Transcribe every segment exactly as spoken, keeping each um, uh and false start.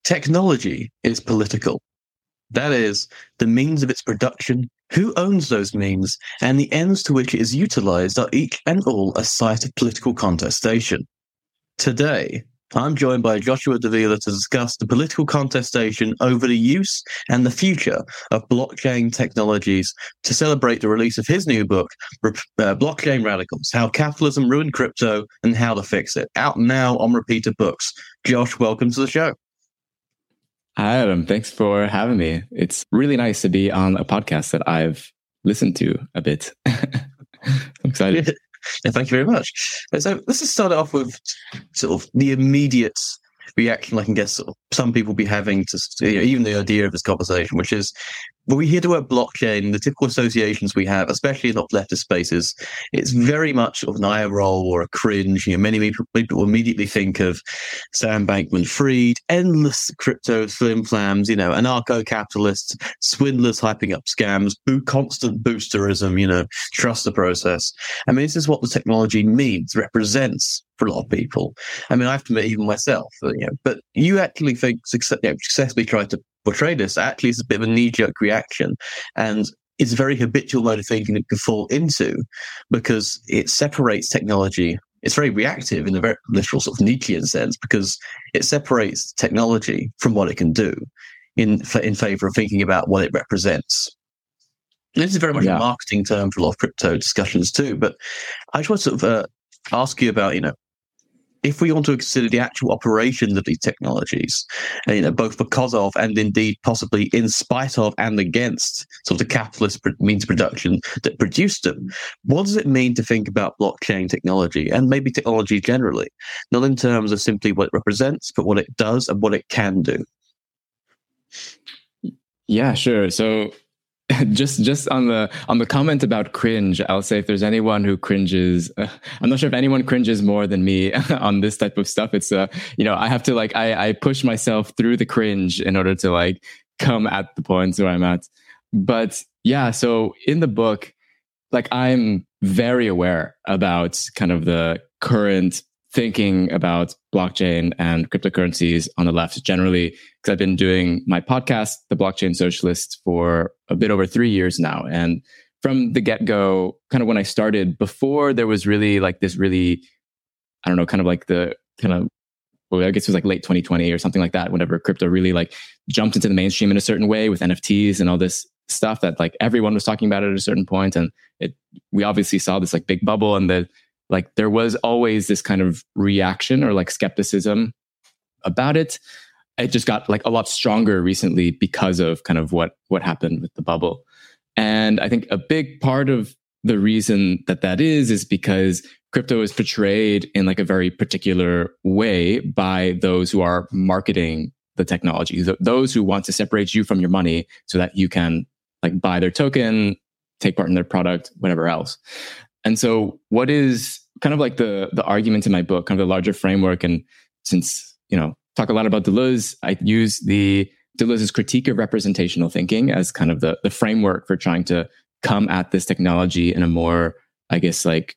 Technology is political. That is, the means of its production, who owns those means, and the ends to which it is utilized are each and all a site of political contestation. Today, I'm joined by Joshua Davila to discuss the political contestation over the use and the future of blockchain technologies to celebrate the release of his new book, uh, Blockchain Radicals, How Capitalism Ruined Crypto and How to Fix It, out now on Repeater Books. Josh, welcome to the show. Hi, Adam. Thanks for having me. It's really nice to be on a podcast that I've listened to a bit. I'm excited. Yeah, thank you very much. So let's just start off with sort of the immediate reaction I can guess sort of some people be having to, you know, even the idea of this conversation, which is when we hear the word blockchain, the typical associations we have, especially in leftist spaces, it's very much sort of an eye roll or a cringe. You know, many people, people immediately think of Sam Bankman-Fried, endless crypto flim-flams, you know, anarcho-capitalists, swindlers hyping up scams, boo- constant boosterism, you know, trust the process. I mean, this is what the technology means, represents for a lot of people. I mean, I have to admit, even myself, you know, but you actually think success, you know, successfully tried to portray this. Actually, it's a bit of a knee-jerk reaction, and it's a very habitual mode of thinking it could fall into because it separates technology. It's very reactive in a very literal sort of Nietzschean sense because it separates technology from what it can do in in favor of thinking about what it represents. And this is very much yeah. a marketing term for a lot of crypto discussions too. But I just want to sort of uh, ask you about, you know, if we want to consider the actual operations of these technologies, you know, both because of and indeed possibly in spite of and against sort of the capitalist means of production that produced them, what does it mean to think about blockchain technology and maybe technology generally, not in terms of simply what it represents, but what it does and what it can do? Yeah, sure. So just just on the on the comment about cringe, I'll say if there's anyone who cringes, uh, I'm not sure if anyone cringes more than me on this type of stuff. It's uh, you know, I have to like I I push myself through the cringe in order to like come at the points where I'm at. But yeah, so in the book, like I'm very aware about kind of the current thinking about blockchain and cryptocurrencies on the left generally, because I've been doing my podcast, The Blockchain Socialist, for a bit over three years now. And from the get-go, kind of when I started, before there was really like this really, I don't know, kind of like the kind of, well, I guess it was like late twenty twenty or something like that, whenever crypto really like jumped into the mainstream in a certain way with N F Ts and all this stuff that like everyone was talking about at a certain point. And it, we obviously saw this like big bubble, and the like there was always this kind of reaction or like skepticism about it. It just got like a lot stronger recently because of kind of what, what happened with the bubble. And I think a big part of the reason that that is, is because crypto is portrayed in like a very particular way by those who are marketing the technology, those who want to separate you from your money so that you can like buy their token, take part in their product, whatever else. And so what is kind of like the the argument in my book, kind of the larger framework, and since, you know, talk a lot about Deleuze, I use the Deleuze's critique of representational thinking as kind of the, the framework for trying to come at this technology in a more, I guess, like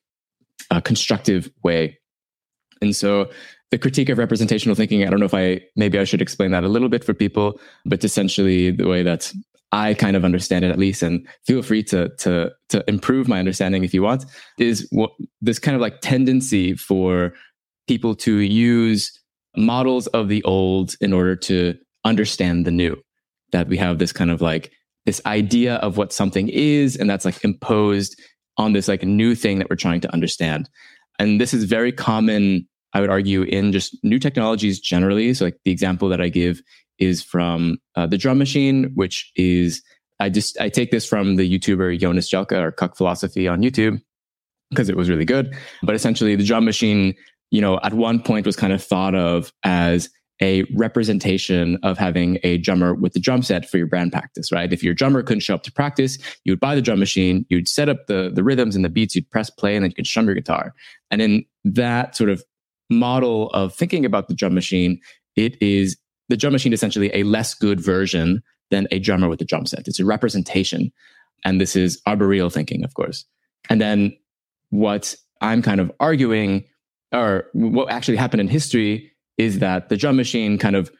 a constructive way. And so the critique of representational thinking, I don't know if I, maybe I should explain that a little bit for people, but essentially the way that I kind of understand it, at least, and feel free to to to improve my understanding if you want, is what this kind of like tendency for people to use models of the old in order to understand the new. That we have this kind of like this idea of what something is, and that's like imposed on this like new thing that we're trying to understand. And this is very common, I would argue, in just new technologies generally. So like the example that I give is from uh, the drum machine, which is, I just, I take this from the YouTuber Jonas Jelka, or Cuck Philosophy on YouTube, because it was really good. But essentially the drum machine, you know, at one point was kind of thought of as a representation of having a drummer with the drum set for your band practice, right? If your drummer couldn't show up to practice, you would buy the drum machine, you'd set up the, the rhythms and the beats, you'd press play, and then you could strum your guitar. And in that sort of model of thinking about the drum machine, it is the drum machine essentially a less good version than a drummer with a drum set. It's a representation. And this is arboreal thinking, of course. And then what I'm kind of arguing, or what actually happened in history, is that the drum machine kind of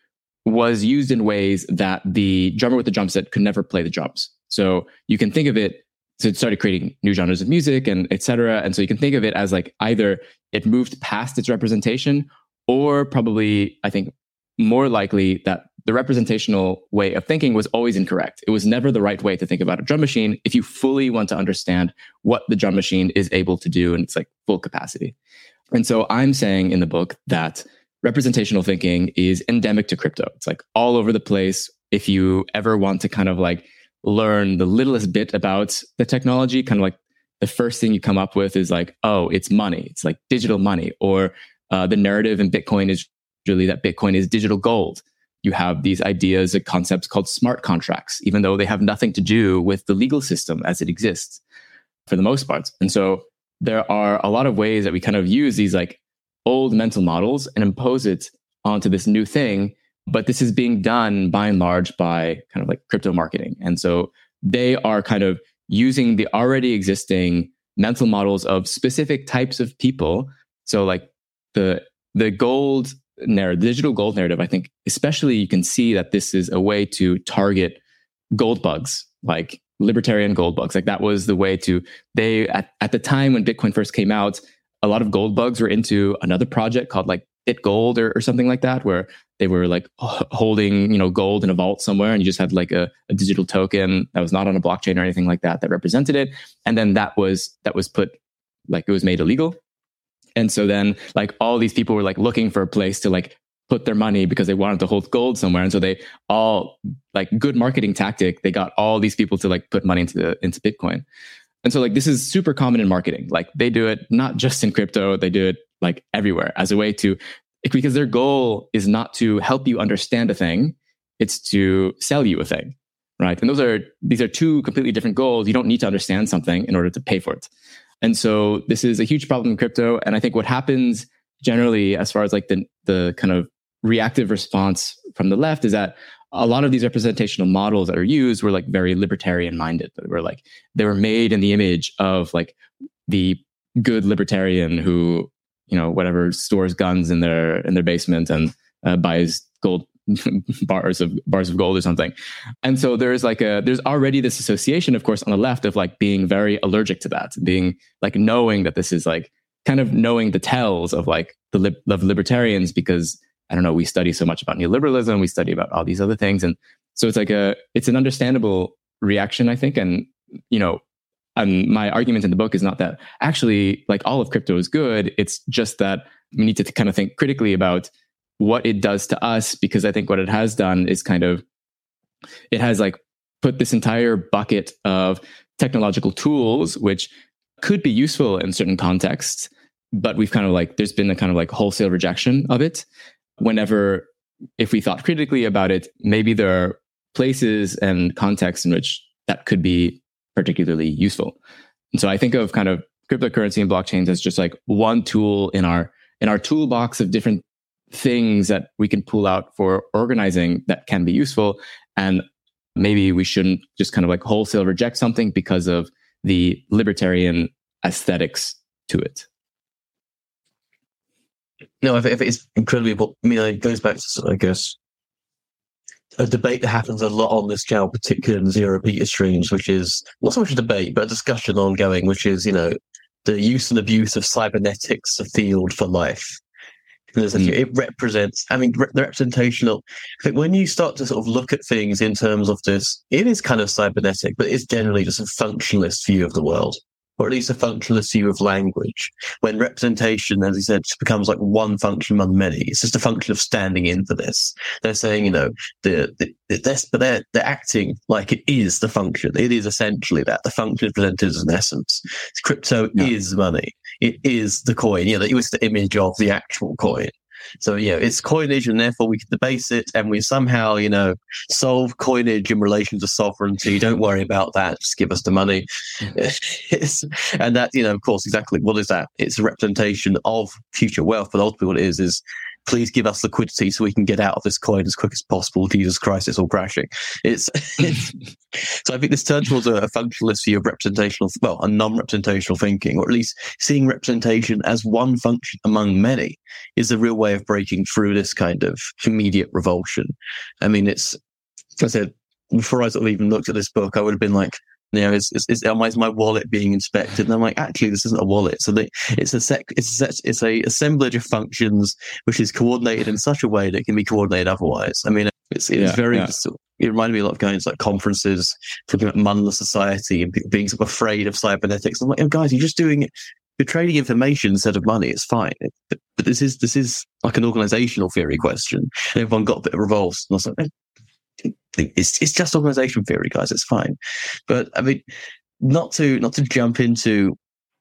was used in ways that the drummer with the drum set could never play the drums. So you can think of it, so it started creating new genres of music and et cetera. And so you can think of it as like either it moved past its representation, or probably, I think, more likely that the representational way of thinking was always incorrect. It was never the right way to think about a drum machine if you fully want to understand what the drum machine is able to do in its like full capacity. And so I'm saying in the book that representational thinking is endemic to crypto. It's like all over the place. If you ever want to kind of like learn the littlest bit about the technology, kind of like the first thing you come up with is like, oh, it's money. It's like digital money. Or uh, the narrative in Bitcoin is really that Bitcoin is digital gold. You have these ideas and concepts called smart contracts, even though they have nothing to do with the legal system as it exists for the most part. And so there are a lot of ways that we kind of use these like old mental models and impose it onto this new thing. But this is being done by and large by kind of like crypto marketing. And so they are kind of using the already existing mental models of specific types of people. So like the the gold narrative, digital gold narrative, I think especially you can see that this is a way to target gold bugs, like libertarian gold bugs. Like that was the way to, they, at, at the time when Bitcoin first came out, a lot of gold bugs were into another project called like BitGold or, or something like that, where they were like holding, you know, gold in a vault somewhere, and you just had like a, a digital token that was not on a blockchain or anything like that that represented it. And then that was, that was put, like it was made illegal. And so then like all these people were like looking for a place to like put their money because they wanted to hold gold somewhere. And so they all, like good marketing tactic, they got all these people to like put money into the, into Bitcoin. And so like this is super common in marketing. Like they do it not just in crypto, they do it like everywhere as a way to, because their goal is not to help you understand a thing, it's to sell you a thing, right? And those are, these are two completely different goals. You don't need to understand something in order to pay for it. And so this is a huge problem in crypto. And I think what happens generally, as far as like the, the kind of reactive response from the left, is that a lot of these representational models that are used were like very libertarian minded. They were like, they were made in the image of like the good libertarian who, you know, whatever, stores guns in their, in their basement and uh, buys gold bars of bars of gold or something. And so there's like a, there's already this association, of course, on the left of like being very allergic to that, being like knowing that this is like kind of knowing the tells of like the lib- of libertarians, because I don't know, we study so much about neoliberalism, we study about all these other things. And so it's like a, it's an understandable reaction, I think. And, you know, um, my argument in the book is not that actually like all of crypto is good. It's just that we need to kind of think critically about what it does to us, because I think what it has done is kind of, it has like put this entire bucket of technological tools, which could be useful in certain contexts, but we've kind of like, there's been a kind of like wholesale rejection of it. Whenever, if we thought critically about it, maybe there are places and contexts in which that could be particularly useful. And so I think of kind of cryptocurrency and blockchains as just like one tool in our, in our toolbox of different things that we can pull out for organizing that can be useful. And maybe we shouldn't just kind of like wholesale reject something because of the libertarian aesthetics to it. No, I think it's incredibly important. I mean, it goes back to, I guess, a debate that happens a lot on this channel, particularly in zero repeater streams, which is not so much a debate, but a discussion ongoing, which is, you know, the use and abuse of cybernetics, a field for life. Because mm. it represents, I mean, the representational, I think when you start to sort of look at things in terms of this, it is kind of cybernetic, but it's generally just a functionalist view of the world, or at least a functionalist view of language. When representation, as you said, just becomes like one function among many, it's just a function of standing in for this. They're saying, you know, the, the, the but they're, they're acting like it is the function. It is essentially that. The function is presented as an essence. Crypto yeah. is money. It is the coin. Yeah, it was the image of the actual coin. So, yeah, it's coinage, and therefore we can debase it, and we somehow, you know, solve coinage in relation to sovereignty. Don't worry about that. Just give us the money. It's, and that, you know, of course, exactly. What is that? It's a representation of future wealth, but ultimately what it is is please give us liquidity so we can get out of this coin as quick as possible. Jesus Christ, it's all crashing. It's, it's so I think this turns towards a, a functionalist view of representational, well, a non-representational thinking, or at least seeing representation as one function among many, is a real way of breaking through this kind of immediate revulsion. I mean, it's, as I said, before I sort of even looked at this book, I would have been like, you know, is, is, is, is my wallet being inspected? And I'm like, actually, this isn't a wallet. So they, it's a sec, it's a, it's a assemblage of functions which is coordinated in such a way that it can be coordinated otherwise. I mean, it's, it's yeah, very, yeah. It reminded me a lot of going to like conferences, talking about Munla society and being sort of afraid of cybernetics. I'm like, oh, guys, you're just doing, you're trading information instead of money. It's fine. But, but this is, this is like an organizational theory question. And everyone got a bit revolved. And I was like, It's it's just organization theory, guys. It's fine, but I mean, not to not to jump into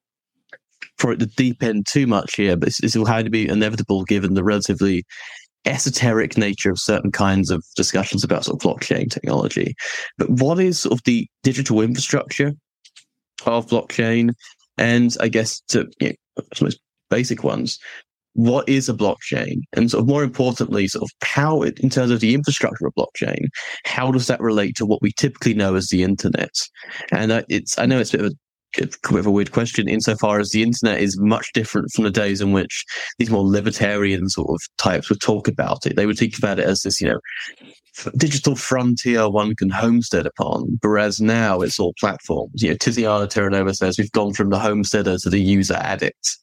for the deep end too much here, but this will have to be inevitable given the relatively esoteric nature of certain kinds of discussions about sort of blockchain technology. But what is sort of the digital infrastructure of blockchain, and I guess to you know, some of the basic ones. What is a blockchain? And sort of more importantly, sort of how it, in terms of the infrastructure of blockchain, how does that relate to what we typically know as the internet? And uh, it's, I know it's a bit of a, a bit of a weird question insofar as the internet is much different from the days in which these more libertarian sort of types would talk about it. They would think about it as this, you know, digital frontier one can homestead upon, whereas now it's all platforms. You know, Tiziana Terranova says we've gone from the homesteader to the user addict.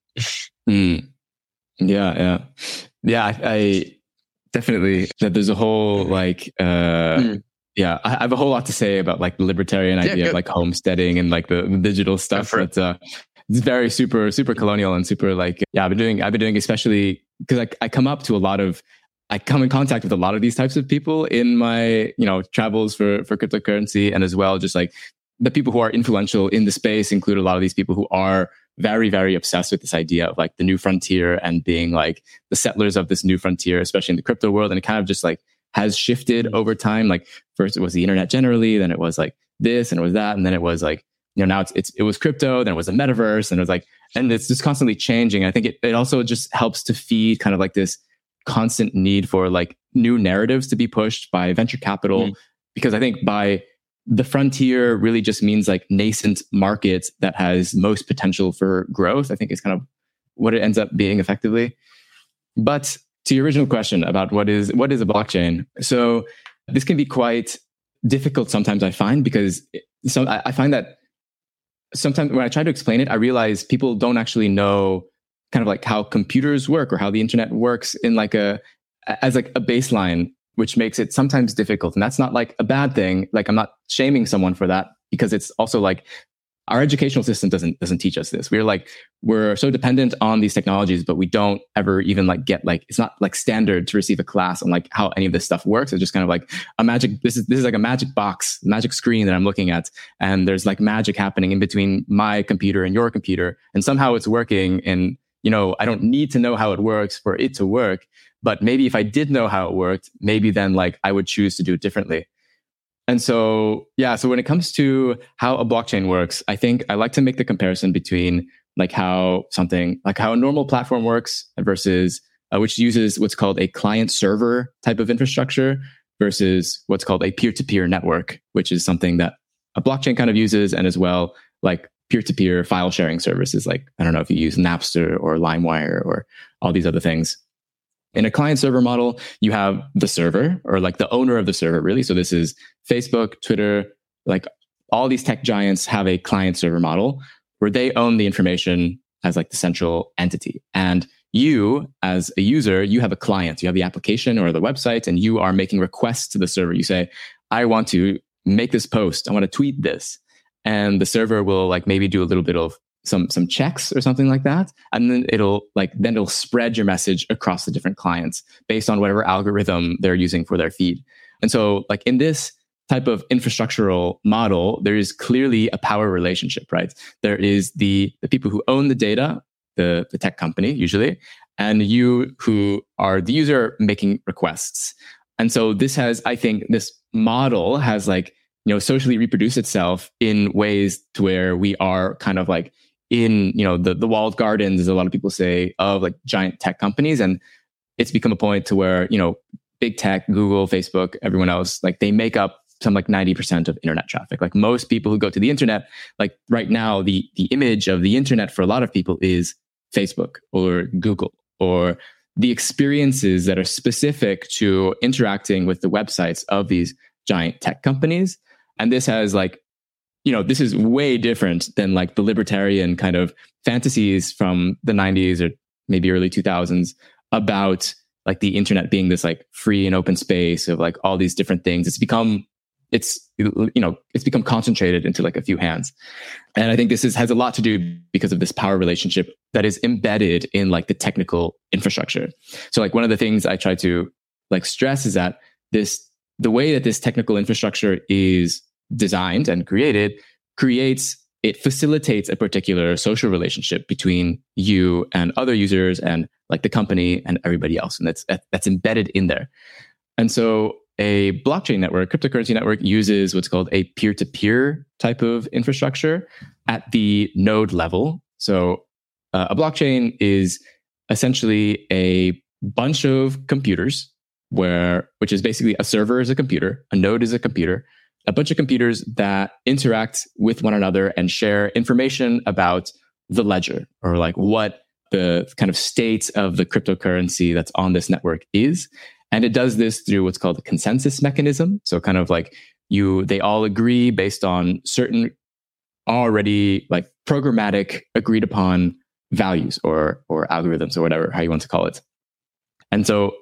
mm. Yeah, yeah, yeah. I, I definitely that there's a whole like, uh, mm. yeah. I, I have a whole lot to say about like the libertarian idea yeah, of like homesteading and like the, the digital stuff. But uh, it's very super, super colonial and super like yeah. I've been doing, I've been doing especially because I I come up to a lot of, I come in contact with a lot of these types of people in my you know travels for for cryptocurrency, and as well just like the people who are influential in the space include a lot of these people who are very, very obsessed with this idea of like the new frontier and being like the settlers of this new frontier, especially in the crypto world. And it kind of just like has shifted over time. Like first it was the internet generally, then it was like this and it was that. And then it was like, you know, now it's, it's it was crypto, then it was a metaverse, and it was like, and it's just constantly changing. I think it, it also just helps to feed kind of like this constant need for like new narratives to be pushed by venture capital. Mm. Because I think by the frontier really just means like nascent market that has most potential for growth, I think is kind of what it ends up being effectively. But to your original question about what is what is a blockchain, so this can be quite difficult sometimes, I find, because so I, I find that sometimes when I try to explain it, I realize people don't actually know kind of like how computers work or how the internet works in like a as like a baseline, which makes it sometimes difficult. And that's not like a bad thing. Like I'm not shaming someone for that, because it's also like our educational system doesn't doesn't teach us this. We're like, we're so dependent on these technologies, but we don't ever even like get like, it's not like standard to receive a class on like how any of this stuff works. It's just kind of like a magic, this is this is like a magic box, magic screen that I'm looking at. And there's like magic happening in between my computer and your computer. And somehow it's working. And, you know, I don't need to know how it works for it to work. But maybe if I did know how it worked, maybe then like I would choose to do it differently. And so, yeah, so when it comes to how a blockchain works, I think I like to make the comparison between like how something, like how a normal platform works versus, uh, which uses what's called a client server type of infrastructure versus what's called a peer-to-peer network, which is something that a blockchain kind of uses, and as well, like peer-to-peer file sharing services. Like, I don't know if you use Napster or LimeWire or all these other things. In a client server model, you have the server, or like the owner of the server, really. So this is Facebook, Twitter, like all these tech giants have a client server model where they own the information as like the central entity. And you, as a user, you have a client, you have the application or the website, and you are making requests to the server. You say, I want to make this post. I want to tweet this. And the server will like maybe do a little bit of some some checks or something like that, and then it'll like then it'll spread your message across the different clients based on whatever algorithm they're using for their feed. And so like in this type of infrastructural model, there is clearly a power relationship, right? There is the the people who own the data, the the tech company usually, and you who are the user making requests. And so this has, I think this model has like, you know, socially reproduced itself in ways to where we are kind of like in, you know, the, the walled gardens, as a lot of people say, of like giant tech companies. And it's become a point to where, you know, big tech, Google, Facebook, everyone else, like they make up some like ninety percent of internet traffic. Like most people who go to the internet, like right now, the the image of the internet for a lot of people is Facebook or Google, or the experiences that are specific to interacting with the websites of these giant tech companies. And this has like, you know, this is way different than like the libertarian kind of fantasies from the nineties or maybe early two thousands about like the internet being this like free and open space of like all these different things. It's become, it's, you know, it's become concentrated into like a few hands. And I think this is, has a lot to do because of this power relationship that is embedded in like the technical infrastructure. So like one of the things I try to like stress is that this, the way that this technical infrastructure is designed and created creates, it facilitates a particular social relationship between you and other users and like the company and everybody else. And that's, that's embedded in there. And so a blockchain network, cryptocurrency network, uses what's called a peer-to-peer type of infrastructure at the node level. So uh, a blockchain is essentially a bunch of computers where, which is basically a server is a computer, a node is a computer, a bunch of computers that interact with one another and share information about the ledger, or like what the kind of state of the cryptocurrency that's on this network is. And it does this through what's called a consensus mechanism. So kind of like you, they all agree based on certain already like programmatic agreed upon values or, or algorithms or whatever, how you want to call it. And so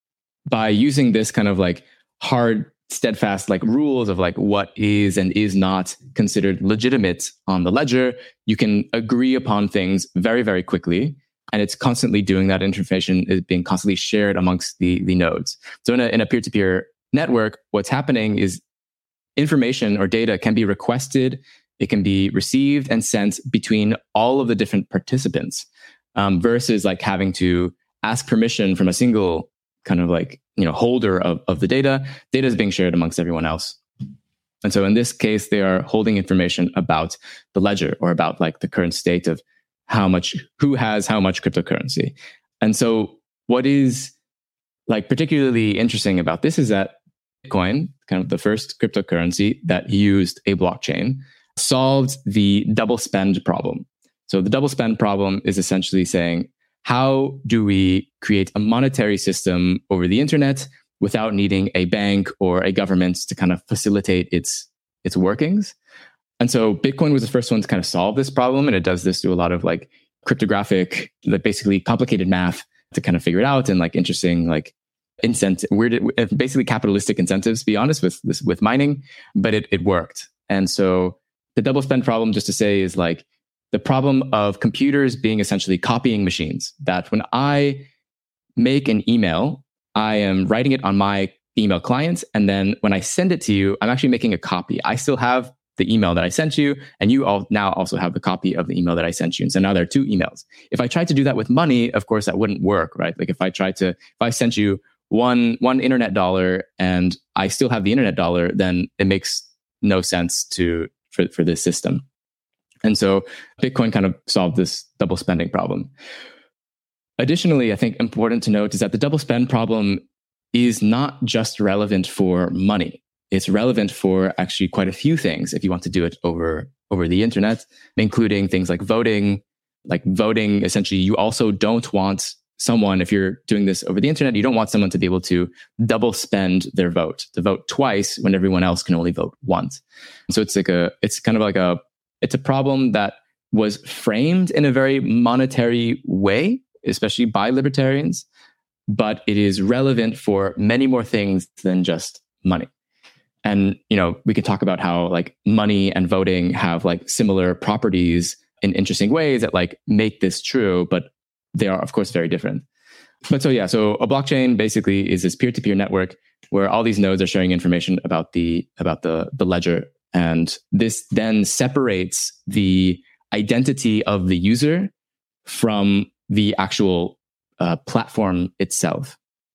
by using this kind of like hard, steadfast like rules of like what is and is not considered legitimate on the ledger, you can agree upon things very, very quickly. And it's constantly doing that. Information is being constantly shared amongst the, the nodes. So in a, in a peer-to-peer network, what's happening is information or data can be requested, it can be received and sent between all of the different participants, um, versus like having to ask permission from a single kind of like, you know, holder of, of the data. Data is being shared amongst everyone else. And so in this case, they are holding information about the ledger or about like the current state of how much, who has how much cryptocurrency. And so what is like particularly interesting about this is that Bitcoin, kind of the first cryptocurrency that used a blockchain, solved the double spend problem. So the double spend problem is essentially saying, how do we create a monetary system over the internet without needing a bank or a government to kind of facilitate its, its workings? And so Bitcoin was the first one to kind of solve this problem. And it does this through a lot of like cryptographic, like basically complicated math to kind of figure it out, and like interesting, like incentive, weird, basically capitalistic incentives, to be honest, with this, with mining, but it, it worked. And so the double spend problem, just to say, is like the problem of computers being essentially copying machines, that when I make an email, I am writing it on my email client. And then when I send it to you, I'm actually making a copy. I still have the email that I sent you, and you all now also have the copy of the email that I sent you. And so now there are two emails. If I tried to do that with money, of course, that wouldn't work, right? Like if I tried to, if I sent you one, one internet dollar and I still have the internet dollar, then it makes no sense to, for, for this system. And so Bitcoin kind of solved this double spending problem. Additionally, I think important to note is that the double spend problem is not just relevant for money. It's relevant for actually quite a few things if you want to do it over, over the internet, including things like voting. Like voting, essentially, you also don't want someone, if you're doing this over the internet, you don't want someone to be able to double spend their vote, to vote twice when everyone else can only vote once. So it's like a, it's kind of like a, it's a problem that was framed in a very monetary way, especially by libertarians, but it is relevant for many more things than just money. And, you know, we can talk about how like money and voting have like similar properties in interesting ways that like make this true, but they are of course very different. But so, yeah, so a blockchain basically is this peer-to-peer network where all these nodes are sharing information about the, about the, the ledger. And this then separates the identity of the user from the actual uh, platform itself.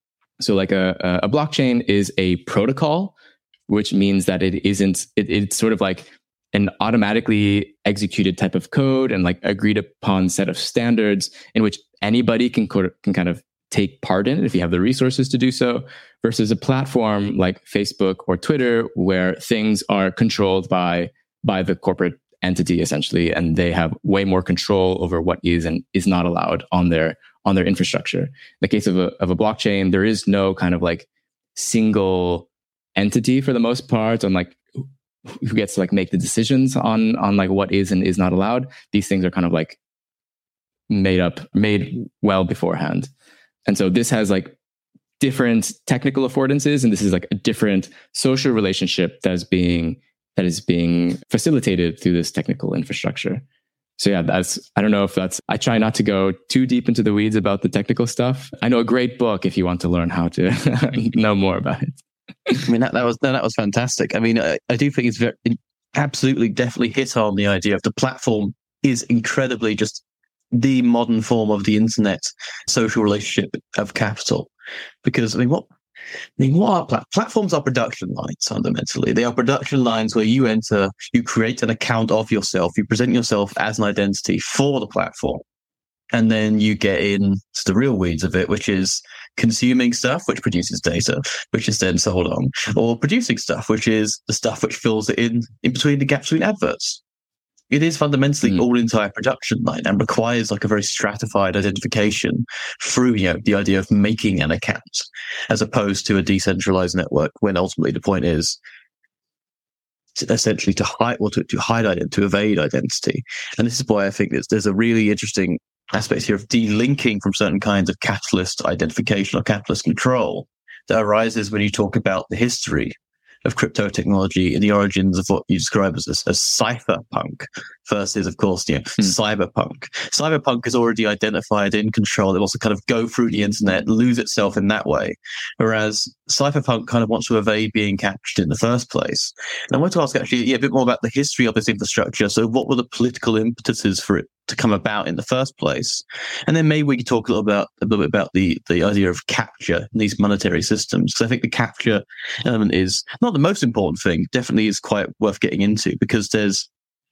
So like a, a blockchain is a protocol, which means that it isn't, it, it's sort of like an automatically executed type of code and like agreed upon set of standards in which anybody can, co- can kind of take part in it if you have the resources to do so, versus a platform like Facebook or Twitter where things are controlled by by the corporate entity essentially, and they have way more control over what is and is not allowed on their on their infrastructure. In the case of a of a blockchain, there is no kind of like single entity for the most part on like who gets to like make the decisions on on like what is and is not allowed. These things are kind of like made up, made well beforehand. And so this has like different technical affordances, and this is like a different social relationship that is being that is being facilitated through this technical infrastructure. So yeah, that's, I don't know if that's, I try not to go too deep into the weeds about the technical stuff. I know a great book if you want to learn how to know more about it. I mean, that, that was that was fantastic. I mean, I, I do think it's very, absolutely, definitely hit on the idea of the platform is incredibly just the modern form of the internet social relationship of capital. Because, I mean, what I mean, what are plat- platforms are production lines fundamentally. They are production lines where you enter, you create an account of yourself, you present yourself as an identity for the platform. And then you get into the real weeds of it, which is consuming stuff, which produces data, which is then sold on, or producing stuff, which is the stuff which fills it in, in between the gaps between adverts. It is fundamentally mm. all entire production line and requires like a very stratified identification through, you know, the idea of making an account as opposed to a decentralized network, when ultimately the point is essentially to hide or to, to hide identity, to evade identity. And this is why I think there's, there's a really interesting aspect here of delinking from certain kinds of capitalist identification or capitalist control that arises when you talk about the history of crypto technology and the origins of what you describe as, as, as cypherpunk versus, of course, you know, hmm. cyberpunk. Cyberpunk is already identified in control. It wants to kind of go through the internet, lose itself in that way. Whereas cypherpunk kind of wants to evade being captured in the first place. And I want to ask actually yeah, a bit more about the history of this infrastructure. So what were the political impetuses for it to come about in the first place? And then maybe we could talk a little about a little bit about the, the idea of capture in these monetary systems. Because I think the capture element is not the most important thing, definitely is quite worth getting into, because there's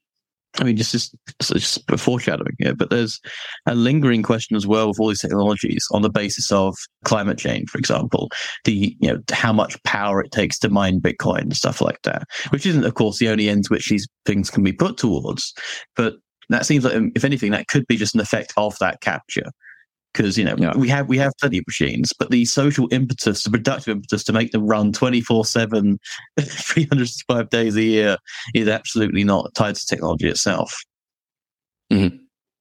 I mean, just, just, just foreshadowing here, but there's a lingering question as well with all these technologies on the basis of climate change, for example, the, you know, how much power it takes to mine Bitcoin and stuff like that, which isn't, of course, the only end to which these things can be put towards. But that seems like, if anything, that could be just an effect of that capture. Because, you know, yeah. we have we have plenty of machines, but the social impetus, the productive impetus to make them run twenty-four seven, three hundred sixty-five days a year is absolutely not tied to technology itself. Mm-hmm.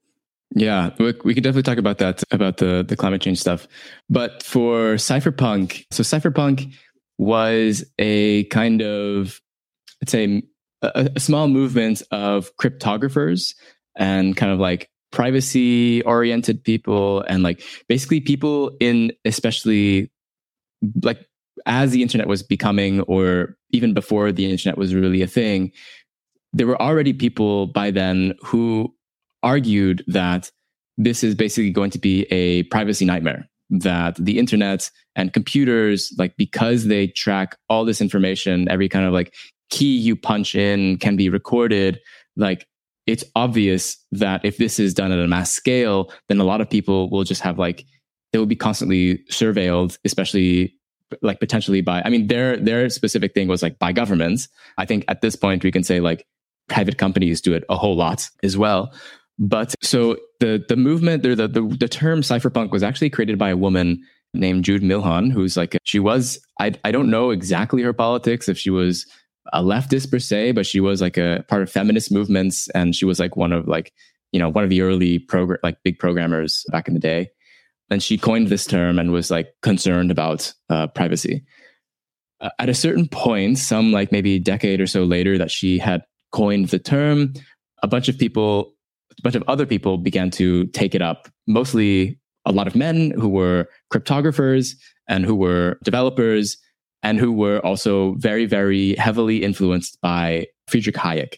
Yeah, we, we could definitely talk about that, about the, the climate change stuff. But for cypherpunk, so cypherpunk was a kind of, let's say, a, a small movement of cryptographers and kind of like privacy oriented people, and like basically people in, especially like as the internet was becoming, or even before the internet was really a thing, there were already people by then who argued that this is basically going to be a privacy nightmare, that the internet and computers, like because they track all this information, every kind of like key you punch in can be recorded, like it's obvious that if this is done at a mass scale, then a lot of people will just have like, they will be constantly surveilled, especially like potentially by, I mean, their their specific thing was like by governments. I think at this point we can say like private companies do it a whole lot as well. But so the the movement, the the, the term cypherpunk was actually created by a woman named Jude Milhon, who's like, she was, I I don't know exactly her politics, if she was a leftist per se, but she was like a part of feminist movements, and she was like one of like, you know, one of the early program like big programmers back in the day. And she coined this term and was like concerned about uh, privacy. Uh, at a certain point, some like maybe a decade or so later that she had coined the term, a bunch of people, a bunch of other people began to take it up. Mostly a lot of men who were cryptographers and who were developers, and who were also very, very heavily influenced by Friedrich Hayek.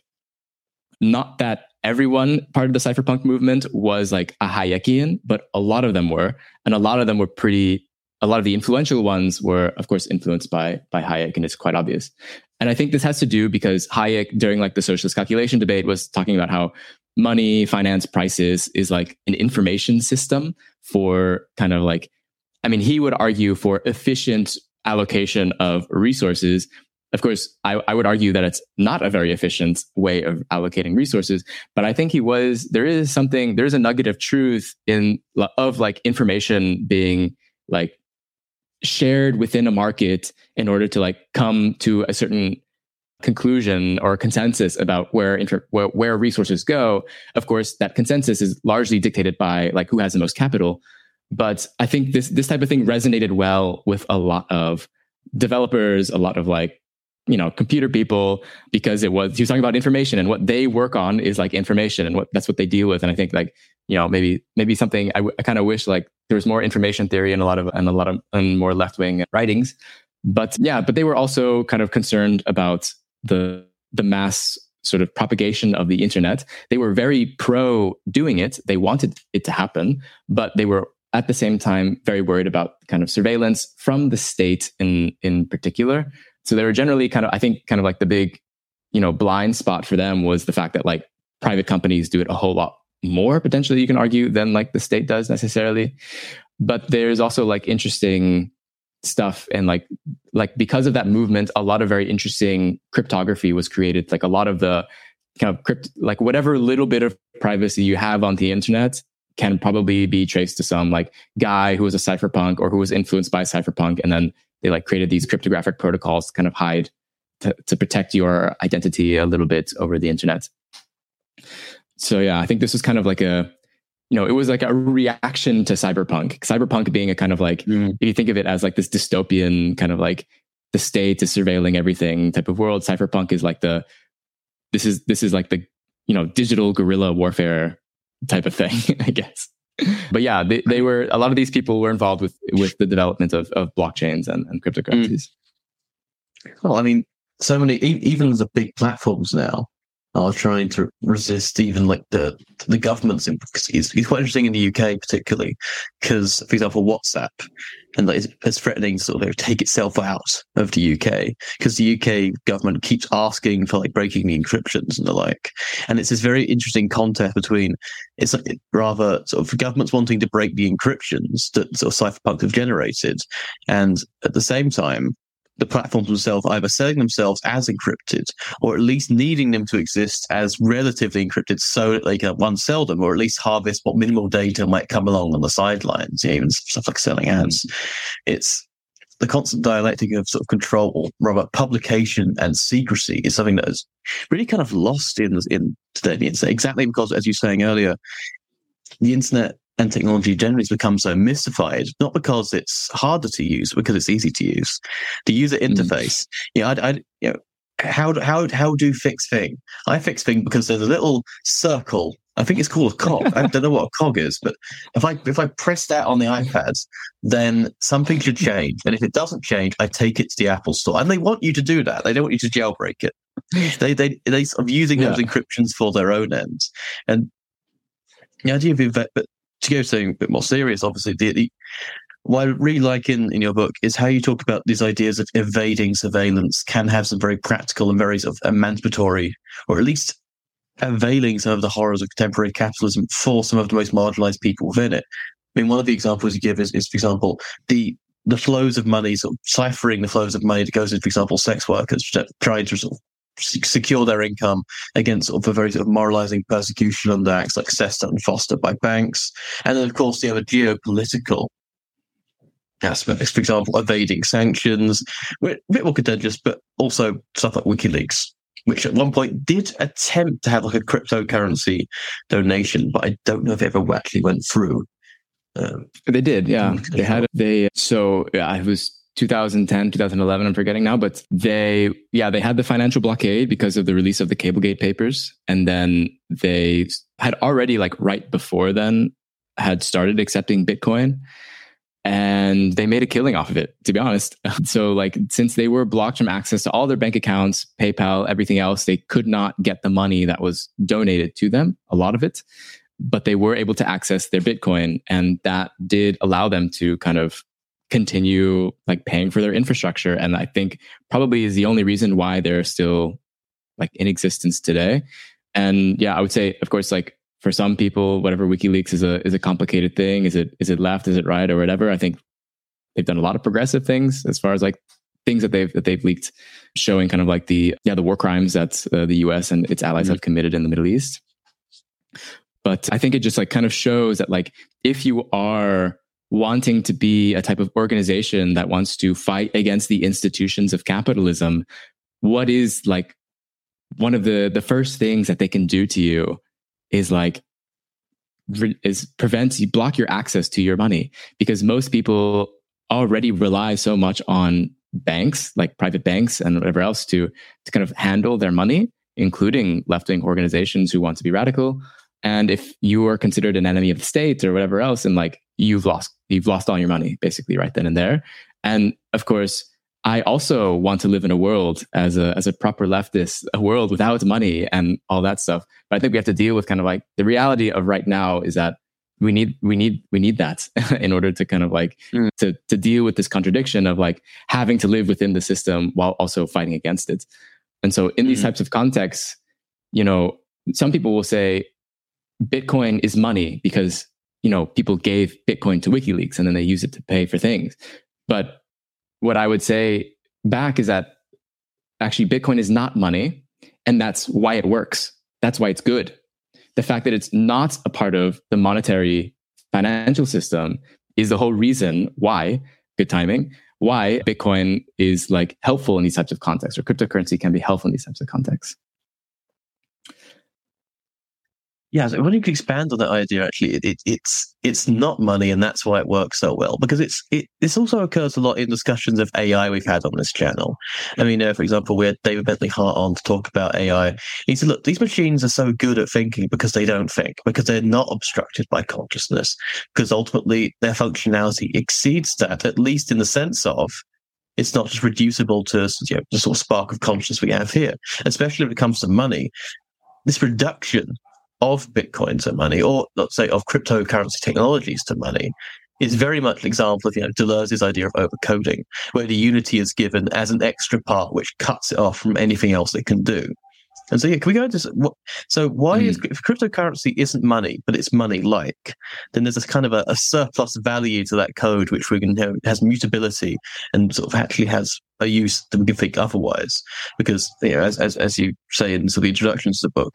Not that everyone part of the cypherpunk movement was like a Hayekian, but a lot of them were. And a lot of them were pretty, a lot of the influential ones were, of course, influenced by, by Hayek, and it's quite obvious. And I think this has to do because Hayek, during like the socialist calculation debate, was talking about how money, finance, prices is like an information system for kind of like I mean, he would argue for efficient allocation of resources. Of course, I, I would argue that it's not a very efficient way of allocating resources, but I think he was, there is something, there's a nugget of truth in, of like information being like shared within a market in order to like come to a certain conclusion or consensus about where, inter- where where resources go. Of course, that consensus is largely dictated by like who has the most capital. But I think this this type of thing resonated well with a lot of developers, a lot of like, you know, computer people, because it was, he was talking about information, and what they work on is like information, and what that's what they deal with. And I think like, you know, maybe maybe something I, w- I kind of wish like there was more information theory and a lot of and a lot of and more left wing writings. But yeah, but they were also kind of concerned about the the mass sort of propagation of the internet. They were very pro doing it. They wanted it to happen, but they were at the same time very worried about kind of surveillance from the state in in particular. So they were generally kind of, I think, kind of like the big, you know, blind spot for them was the fact that like private companies do it a whole lot more, potentially, you can argue, than like the state does necessarily. But there's also like interesting stuff, and like like because of that movement, a lot of very interesting cryptography was created. Like a lot of the kind of crypt, like whatever little bit of privacy you have on the internet can probably be traced to some like guy who was a cypherpunk or who was influenced by cypherpunk, and then they like created these cryptographic protocols to kind of hide to, to protect your identity a little bit over the internet. So yeah, I think this was kind of like a, you know, it was like a reaction to cyberpunk. Cyberpunk being a kind of like, mm. if you think of it as like this dystopian kind of like the state is surveilling everything type of world, cypherpunk is like the, this is, this is like the, you know, digital guerrilla warfare type of thing, I guess. But yeah, they, they were, a lot of these people were involved with, with the development of, of blockchains and, and cryptocurrencies. Mm. Well, I mean, so many, even the big platforms now are trying to resist even like the the government's intricacies. It's quite interesting in the U K particularly because, for example, WhatsApp and like, it's threatening to sort of take itself out of the U K because the U K government keeps asking for like breaking the encryptions and the like. And it's this very interesting contest between it's like rather sort of governments wanting to break the encryptions that sort of cypherpunk have generated, and at the same time the platforms themselves either selling themselves as encrypted or at least needing them to exist as relatively encrypted so that they can one sell them or at least harvest what minimal data might come along on the sidelines, you know, even stuff like selling ads. It's the constant dialectic of sort of control, rather publication and secrecy is something that is really kind of lost in, in today the internet, exactly because, as you were saying earlier, the internet and technology generally has become so mystified, not because it's harder to use, because it's easy to use. The user interface, mm. you know, I, I, you know, how how how do fix thing? I fix thing because there's a little circle. I think it's called a cog. I don't know what a cog is, but if I if I press that on the iPad, then something should change. And if it doesn't change, I take it to the Apple Store, and they want you to do that. They don't want you to jailbreak it. They they they sort of using yeah. those encryptions for their own ends. And the idea of but to go something a bit more serious, obviously, the, the, what I really like in, in your book is how you talk about these ideas of evading surveillance can have some very practical and very sort of emancipatory, or at least availing some of the horrors of contemporary capitalism for some of the most marginalized people within it. I mean, one of the examples you give is, is for example, the the flows of money, sort of ciphering the flows of money that goes into, for example, sex workers trying to sort of secure their income against sort of a very sort of moralizing persecution under acts like SESTA and FOSTA by banks. And then, of course, the other geopolitical aspects, for example, evading sanctions, a bit more contentious, but also stuff like WikiLeaks, which at one point did attempt to have like a cryptocurrency donation, but I don't know if it ever actually went through. Um, they did, yeah. They had, they, so yeah, it was two thousand ten, two thousand eleven, I'm forgetting now, but they, yeah, they had the financial blockade because of the release of the Cablegate papers. And then they had already, like right before then, had started accepting Bitcoin, and they made a killing off of it, to be honest. So like, since they were blocked from access to all their bank accounts, PayPal, everything else, they could not get the money that was donated to them, a lot of it, but they were able to access their Bitcoin. And that did allow them to kind of continue like paying for their infrastructure. And I think probably is the only reason why they're still like in existence today. And yeah, I would say, of course, like for some people, whatever, WikiLeaks is a is a complicated thing. Is it is it left? Is it right? Or whatever. I think they've done a lot of progressive things as far as like things that they've that they've leaked, showing kind of like the yeah the war crimes that uh, the U S and its allies mm-hmm. have committed in the Middle East. But I think it just like kind of shows that like if you are wanting to be a type of organization that wants to fight against the institutions of capitalism, what is like one of the the first things that they can do to you is like re- is prevent you block your access to your money, because most people already rely so much on banks, like private banks and whatever else, to to kind of handle their money, including left-wing organizations who want to be radical. And if you are considered an enemy of the state or whatever else, and like you've lost, you've lost all your money basically right then and there. And of course, I also want to live in a world as a as a proper leftist, a world without money and all that stuff. But I think we have to deal with kind of like the reality of right now is that we need we need we need that in order to kind of like mm. to to deal with this contradiction of like having to live within the system while also fighting against it. And so in these mm. types of contexts, you know, some people will say Bitcoin is money because, you know, people gave Bitcoin to WikiLeaks and then they use it to pay for things. But what I would say back is that actually Bitcoin is not money, and that's why it works. That's why it's good. The fact that it's not a part of the monetary financial system is the whole reason why, good timing, why Bitcoin is like helpful in these types of contexts, or cryptocurrency can be helpful in these types of contexts. Yeah, so when you can expand on that idea, actually, it, it, it's it's not money, and that's why it works so well. Because it's it this also occurs a lot in discussions of A I we've had on this channel. I mean, uh, for example, we had David Bentley Hart on to talk about A I. He said, "Look, these machines are so good at thinking because they don't think, because they're not obstructed by consciousness, because ultimately their functionality exceeds that, at least in the sense of." It's not just reducible to, you know, the sort of spark of consciousness we have here, especially when it comes to money. This reduction of Bitcoin to money, or let's say of cryptocurrency technologies to money, is very much an example of, you know, Deleuze's idea of overcoding, where the unity is given as an extra part which cuts it off from anything else it can do. And so, yeah, can we go into what? So, why mm. is if cryptocurrency isn't money, but it's money-like? Then there's this kind of a, a surplus value to that code, which we can you know, has mutability and sort of actually has a use that we can think otherwise. Because, you know, as as, as you say in sort of the introduction to the book,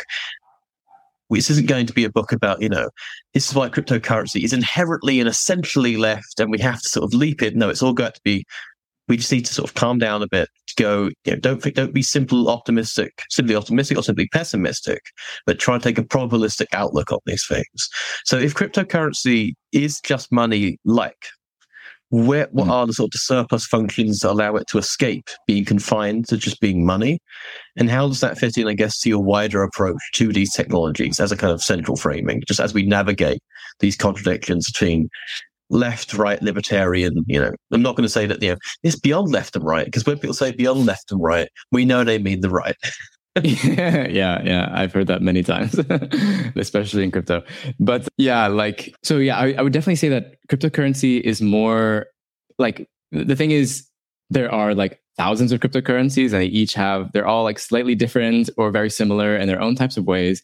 this isn't going to be a book about, you know, this is why cryptocurrency is inherently and essentially left, and we have to sort of leap it. No, it's all got to be. We just need to sort of calm down a bit. To go, you know, don't think, don't be simple optimistic, simply optimistic or simply pessimistic, but try and take a probabilistic outlook on these things. So, if cryptocurrency is just money, like, where what mm. are the sort of surplus functions that allow it to escape being confined to just being money, and how does that fit in, I guess, to your wider approach to these technologies as a kind of central framing, just as we navigate these contradictions between left, right, libertarian, you know, I'm not going to say that, you know, it's beyond left and right, because when people say beyond left and right, we know they mean the right. yeah, yeah, yeah. I've heard that many times, especially in crypto. But yeah, like, so yeah, I, I would definitely say that cryptocurrency is more like, the thing is, there are like thousands of cryptocurrencies, and they each have, they're all like slightly different or very similar in their own types of ways.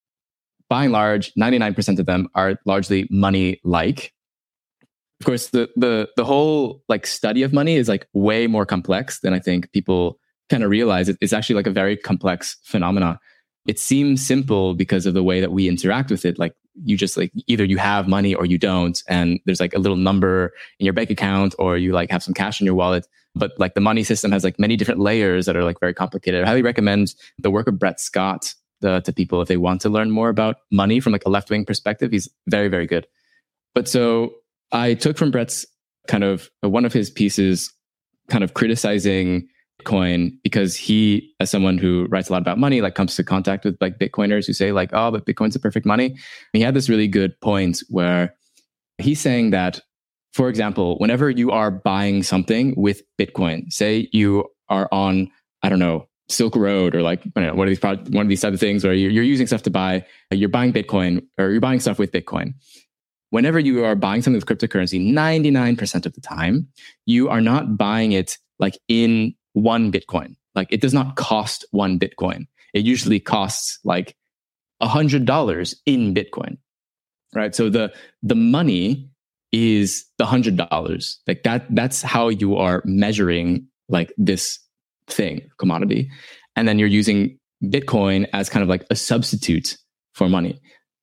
By and large, ninety-nine percent of them are largely money-like. Of course, the the the whole like study of money is like way more complex than I think people kind of realize. It, it's actually like a very complex phenomena. It seems simple because of the way that we interact with it. Like you just like either you have money or you don't, and there's like a little number in your bank account, or you like have some cash in your wallet. But like the money system has like many different layers that are like very complicated. I highly recommend the work of Brett Scott the, to people if they want to learn more about money from like a left-wing perspective. He's very, very good. But so I took from Brett's kind of one of his pieces, kind of criticizing Bitcoin, because he, as someone who writes a lot about money, like comes to contact with like Bitcoiners who say like, oh, but Bitcoin's a perfect money. And he had this really good point where he's saying that, for example, whenever you are buying something with Bitcoin, say you are on, I don't know, Silk Road, or like I don't know, one of these pro- one of these type of things, where you're, you're using stuff to buy, you're buying Bitcoin, or you're buying stuff with Bitcoin. Whenever you are buying something with cryptocurrency, ninety-nine percent of the time, you are not buying it like in one Bitcoin. Like it does not cost one Bitcoin. It usually costs like one hundred dollars in Bitcoin, right? So the, the money is the hundred dollars. Like that, that's how you are measuring like this thing, commodity. And then you're using Bitcoin as kind of like a substitute for money.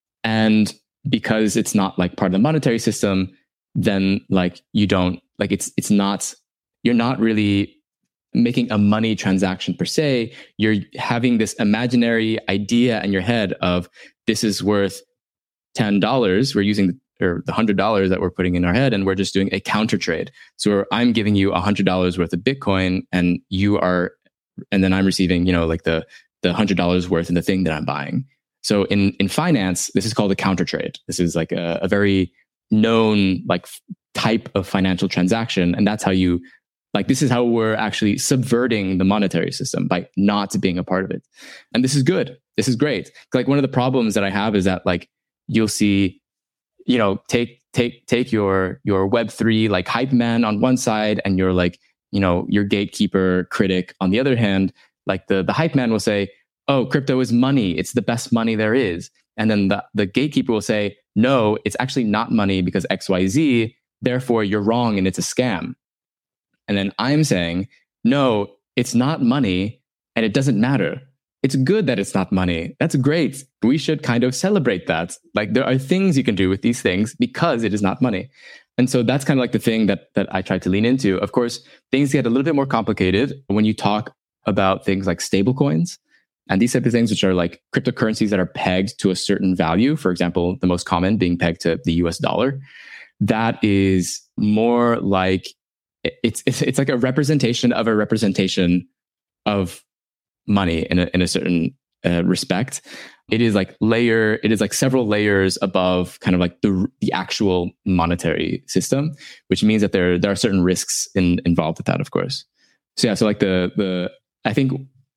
And because it's not like part of the monetary system, then like you don't like it's it's not you're not really making a money transaction per se. You're having this imaginary idea in your head of this is worth ten dollars. We're using or the hundred dollars that we're putting in our head, and we're just doing a counter trade. So I'm giving you a hundred dollars worth of Bitcoin, and you are, and then I'm receiving, you know, like the the hundred dollars worth in the thing that I'm buying. So in in finance, this is called a counter trade. This is like a, a very known like type of financial transaction, and that's how you like. This is how we're actually subverting the monetary system by not being a part of it. And this is good. This is great. Like one of the problems that I have is that like you'll see, you know, take take take your your Web three like hype man on one side, and your like, you know, your gatekeeper critic on the other hand. Like the the hype man will say, "Oh, crypto is money. It's the best money there is." And then the, the gatekeeper will say, "No, it's actually not money because X Y Z. Therefore, you're wrong and it's a scam." And then I'm saying, "No, it's not money and it doesn't matter. It's good that it's not money. That's great. We should kind of celebrate that. Like there are things you can do with these things because it is not money." And so that's kind of like the thing that that I try to lean into. Of course, things get a little bit more complicated when you talk about things like stablecoins and these type of things, which are like cryptocurrencies that are pegged to a certain value. For example, the most common being pegged to the U S dollar. That is more like it's it's, it's like a representation of a representation of money in a in a certain uh, respect. It is like layer. It is like several layers above kind of like the the actual monetary system, which means that there there are certain risks in, involved with that, of course. So yeah, so like the the I think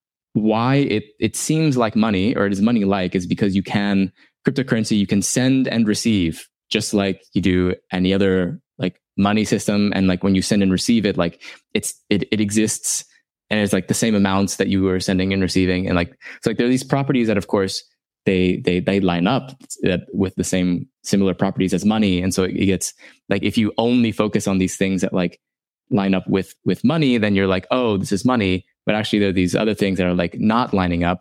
why it it seems like money, or it is money like, is because you can cryptocurrency you can send and receive just like you do any other like money system. And like when you send and receive it, like it's it it exists. And it's like the same amounts that you were sending and receiving. And like, so like there are these properties that of course they, they, they line up with the same similar properties as money. And so it gets like, if you only focus on these things that like line up with, with money, then you're like, oh, this is money. But actually there are these other things that are like not lining up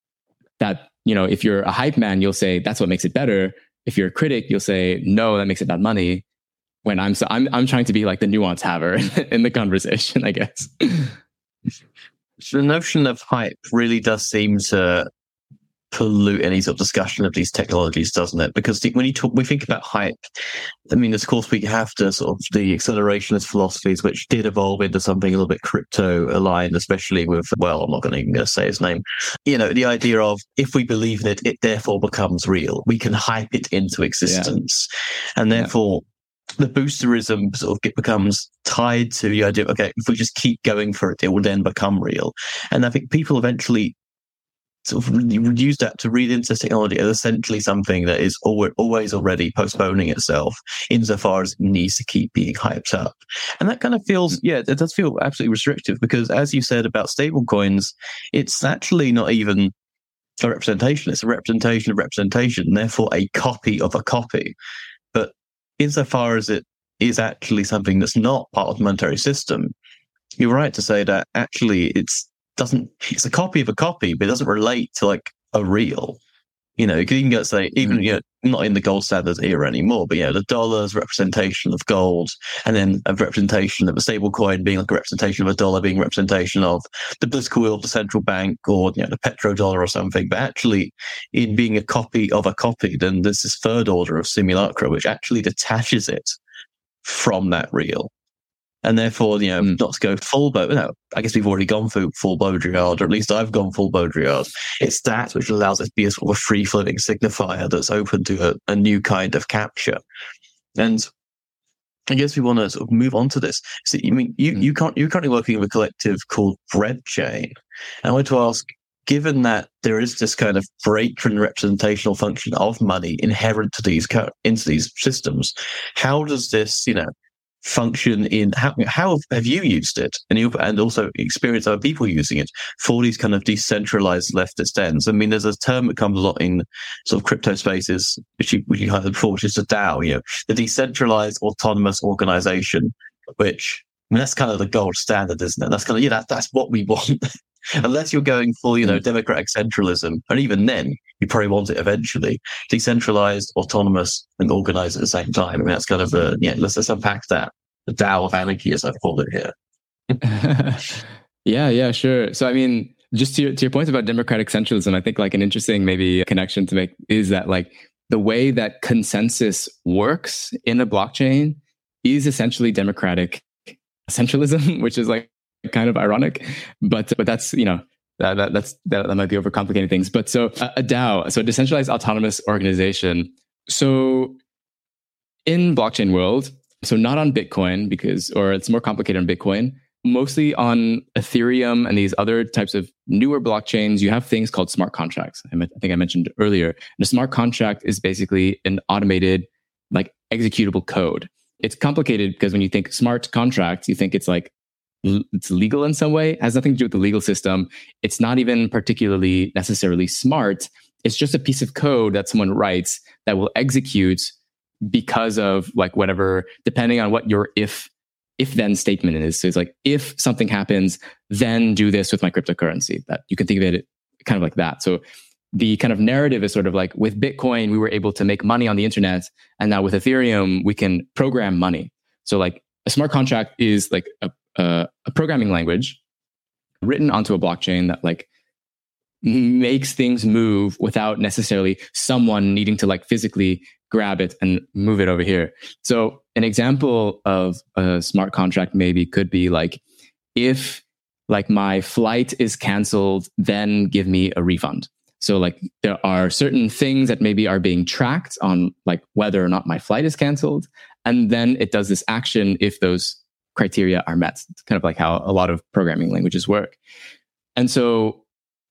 that, you know, if you're a hype man, you'll say that's what makes it better. If you're a critic, you'll say, no, that makes it not money. When I'm, so I'm, I'm trying to be like the nuance haver in the conversation, I guess. So the notion of hype really does seem to pollute any sort of discussion of these technologies, doesn't it? Because when you talk, we think about hype, I mean, of course, we have to sort of the accelerationist philosophies, which did evolve into something a little bit crypto aligned, especially with, well, I'm not going to even say his name. You know, the idea of if we believe in it, it therefore becomes real. We can hype it into existence. Yeah. And therefore, yeah. The boosterism sort of becomes tied to the idea of, okay, if we just keep going for it, it will then become real. And I think people eventually sort of use that to read into technology as essentially something that is always already postponing itself insofar as it needs to keep being hyped up. And that kind of feels, yeah, it does feel absolutely restrictive because as you said about stablecoins, it's actually not even a representation. It's a representation of representation, therefore a copy of a copy. But insofar as it is actually something that's not part of the monetary system, you're right to say that actually it's doesn't. It's a copy of a copy, but it doesn't relate to like a real. You know, you can even go say even mm-hmm. you know not in the gold standard era anymore, but yeah, you know, the dollar's representation of gold, and then a representation of a stable coin being like a representation of a dollar, being a representation of the political will of the central bank or you know the petrodollar or something. But actually, in being a copy of a copy, then there's this third order of simulacra which actually detaches it from that real. And therefore, you know, mm. not to go full Baudrillard, no, I guess we've already gone through full Baudrillard, or at least I've gone full Baudrillard. It's that which allows it to be a sort of a free-floating signifier that's open to a, a new kind of capture. And I guess we want to sort of move on to this. So, you mean you mm. you can't you're currently working with a collective called Breadchain. And I want to ask, given that there is this kind of break from the representational function of money inherent to these into these systems, how does this, you know, function in how, how have you used it, and you and also experience other people using it for these kind of decentralized leftist ends? I mean, there's a term that comes a lot in sort of crypto spaces, which you, which you heard before, which is the DAO, you know, the decentralized autonomous organization, which I mean, that's kind of the gold standard, isn't it? That's kind of, yeah, that, that's what we want. Unless you're going full, you know, democratic centralism, and even then, you probably want it eventually. Decentralized, autonomous, and organized at the same time. I mean, that's kind of a, yeah, let's, let's unpack that. The DAO of anarchy, as I've called it here. yeah, yeah, sure. So, I mean, just to your, to your point about democratic centralism, I think like an interesting maybe connection to make is that like the way that consensus works in a blockchain is essentially democratic centralism, which is like kind of ironic, but but that's, you know, that, that that's that, that might be overcomplicating things. But so a, a DAO, so a decentralized autonomous organization. So in blockchain world, so not on Bitcoin because, or it's more complicated on Bitcoin, mostly on Ethereum and these other types of newer blockchains, you have things called smart contracts. I, I think I mentioned earlier. And a smart contract is basically an automated, like executable code. It's complicated because when you think smart contracts, you think it's like it's legal in some way. It has nothing to do with the legal system. It's not even particularly necessarily smart. It's just a piece of code that someone writes that will execute because of like whatever, depending on what your if if then statement is. So it's like, if something happens, then do this with my cryptocurrency. That you can think of it kind of like that. So the kind of narrative is sort of like with Bitcoin, we were able to make money on the internet. And now with Ethereum, we can program money. So like a smart contract is like a Uh, a programming language written onto a blockchain that like makes things move without necessarily someone needing to like physically grab it and move it over here. So an example of a smart contract maybe could be like, if like my flight is canceled, then give me a refund. So like there are certain things that maybe are being tracked on like whether or not my flight is canceled. And then it does this action if those criteria are met. It's kind of like how a lot of programming languages work. And so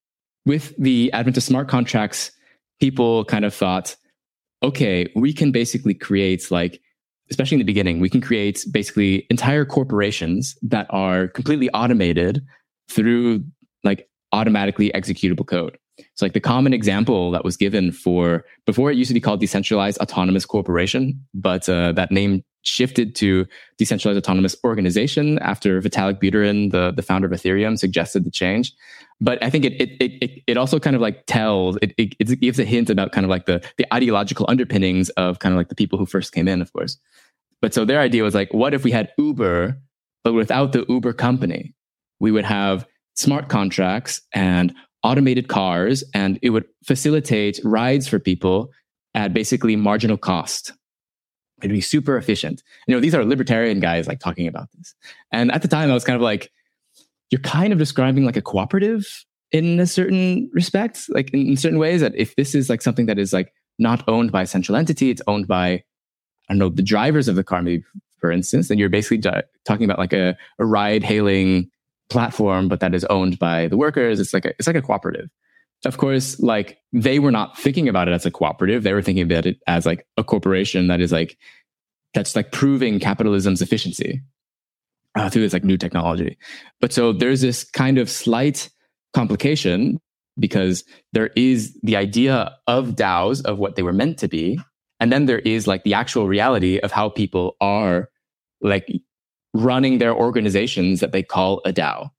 with the advent of smart contracts, people kind of thought, okay, we can basically create like, especially in the beginning, we can create basically entire corporations that are completely automated through like automatically executable code. So like the common example that was given for, before it used to be called Decentralized Autonomous Corporation, but uh, that name shifted to Decentralized Autonomous Organization after Vitalik Buterin, the, the founder of Ethereum, suggested the change. But I think it it it it also kind of like tells, it, it, it gives a hint about kind of like the, the ideological underpinnings of kind of like the people who first came in, of course. But so their idea was like, what if we had Uber, but without the Uber company? We would have smart contracts and automated cars, and it would facilitate rides for people at basically marginal cost. It'd be super efficient. You know, these are libertarian guys like talking about this. And at the time I was kind of like, you're kind of describing like a cooperative in a certain respect, like in, in certain ways, that if this is like something that is like not owned by a central entity, it's owned by, I don't know, the drivers of the car, maybe for instance, then you're basically di- talking about like a, a ride hailing platform, but that is owned by the workers. It's like a, it's like a cooperative. Of course, like they were not thinking about it as a cooperative. They were thinking about it as like a corporation that is like, that's like proving capitalism's efficiency uh, through this like new technology. But so there's this kind of slight complication because there is the idea of DAOs, of what they were meant to be. And then there is like the actual reality of how people are like running their organizations that they call a DAO.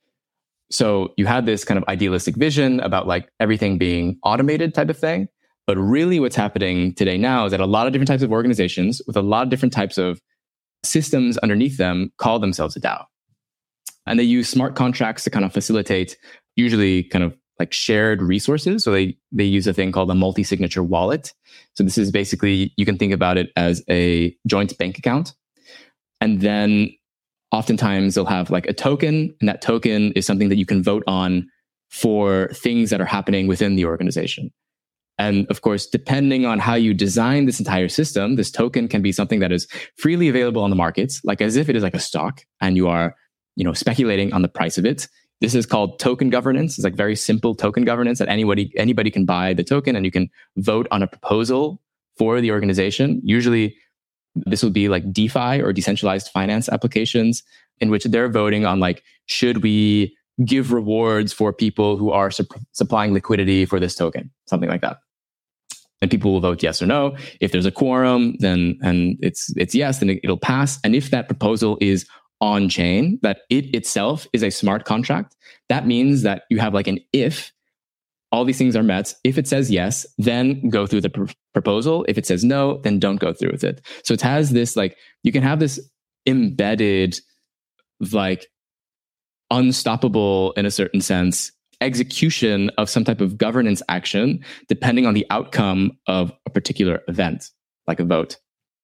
So you had this kind of idealistic vision about like everything being automated type of thing. But really what's happening today now is that a lot of different types of organizations with a lot of different types of systems underneath them call themselves a DAO. And they use smart contracts to kind of facilitate usually kind of like shared resources. So they, they use a thing called a multi-signature wallet. So this is basically, you can think about it as a joint bank account. And then oftentimes they'll have like a token, and that token is something that you can vote on for things that are happening within the organization. And of course, depending on how you design this entire system, this token can be something that is freely available on the markets, like as if it is like a stock and you are, you know, speculating on the price of it. This is called token governance. It's like very simple token governance that anybody, anybody can buy the token and you can vote on a proposal for the organization. Usually This will be like DeFi or decentralized finance applications in which they're voting on like, should we give rewards for people who are su- supplying liquidity for this token, something like that. And people will vote yes or no. If there's a quorum, then and it's it's yes, then it, it'll pass. And if that proposal is on chain, that it itself is a smart contract, that means that you have like an if all these things are met. If it says yes, then go through the pr- proposal. If it says no, then don't go through with it. So it has this like, you can have this embedded, like unstoppable in a certain sense, execution of some type of governance action, depending on the outcome of a particular event, like a vote.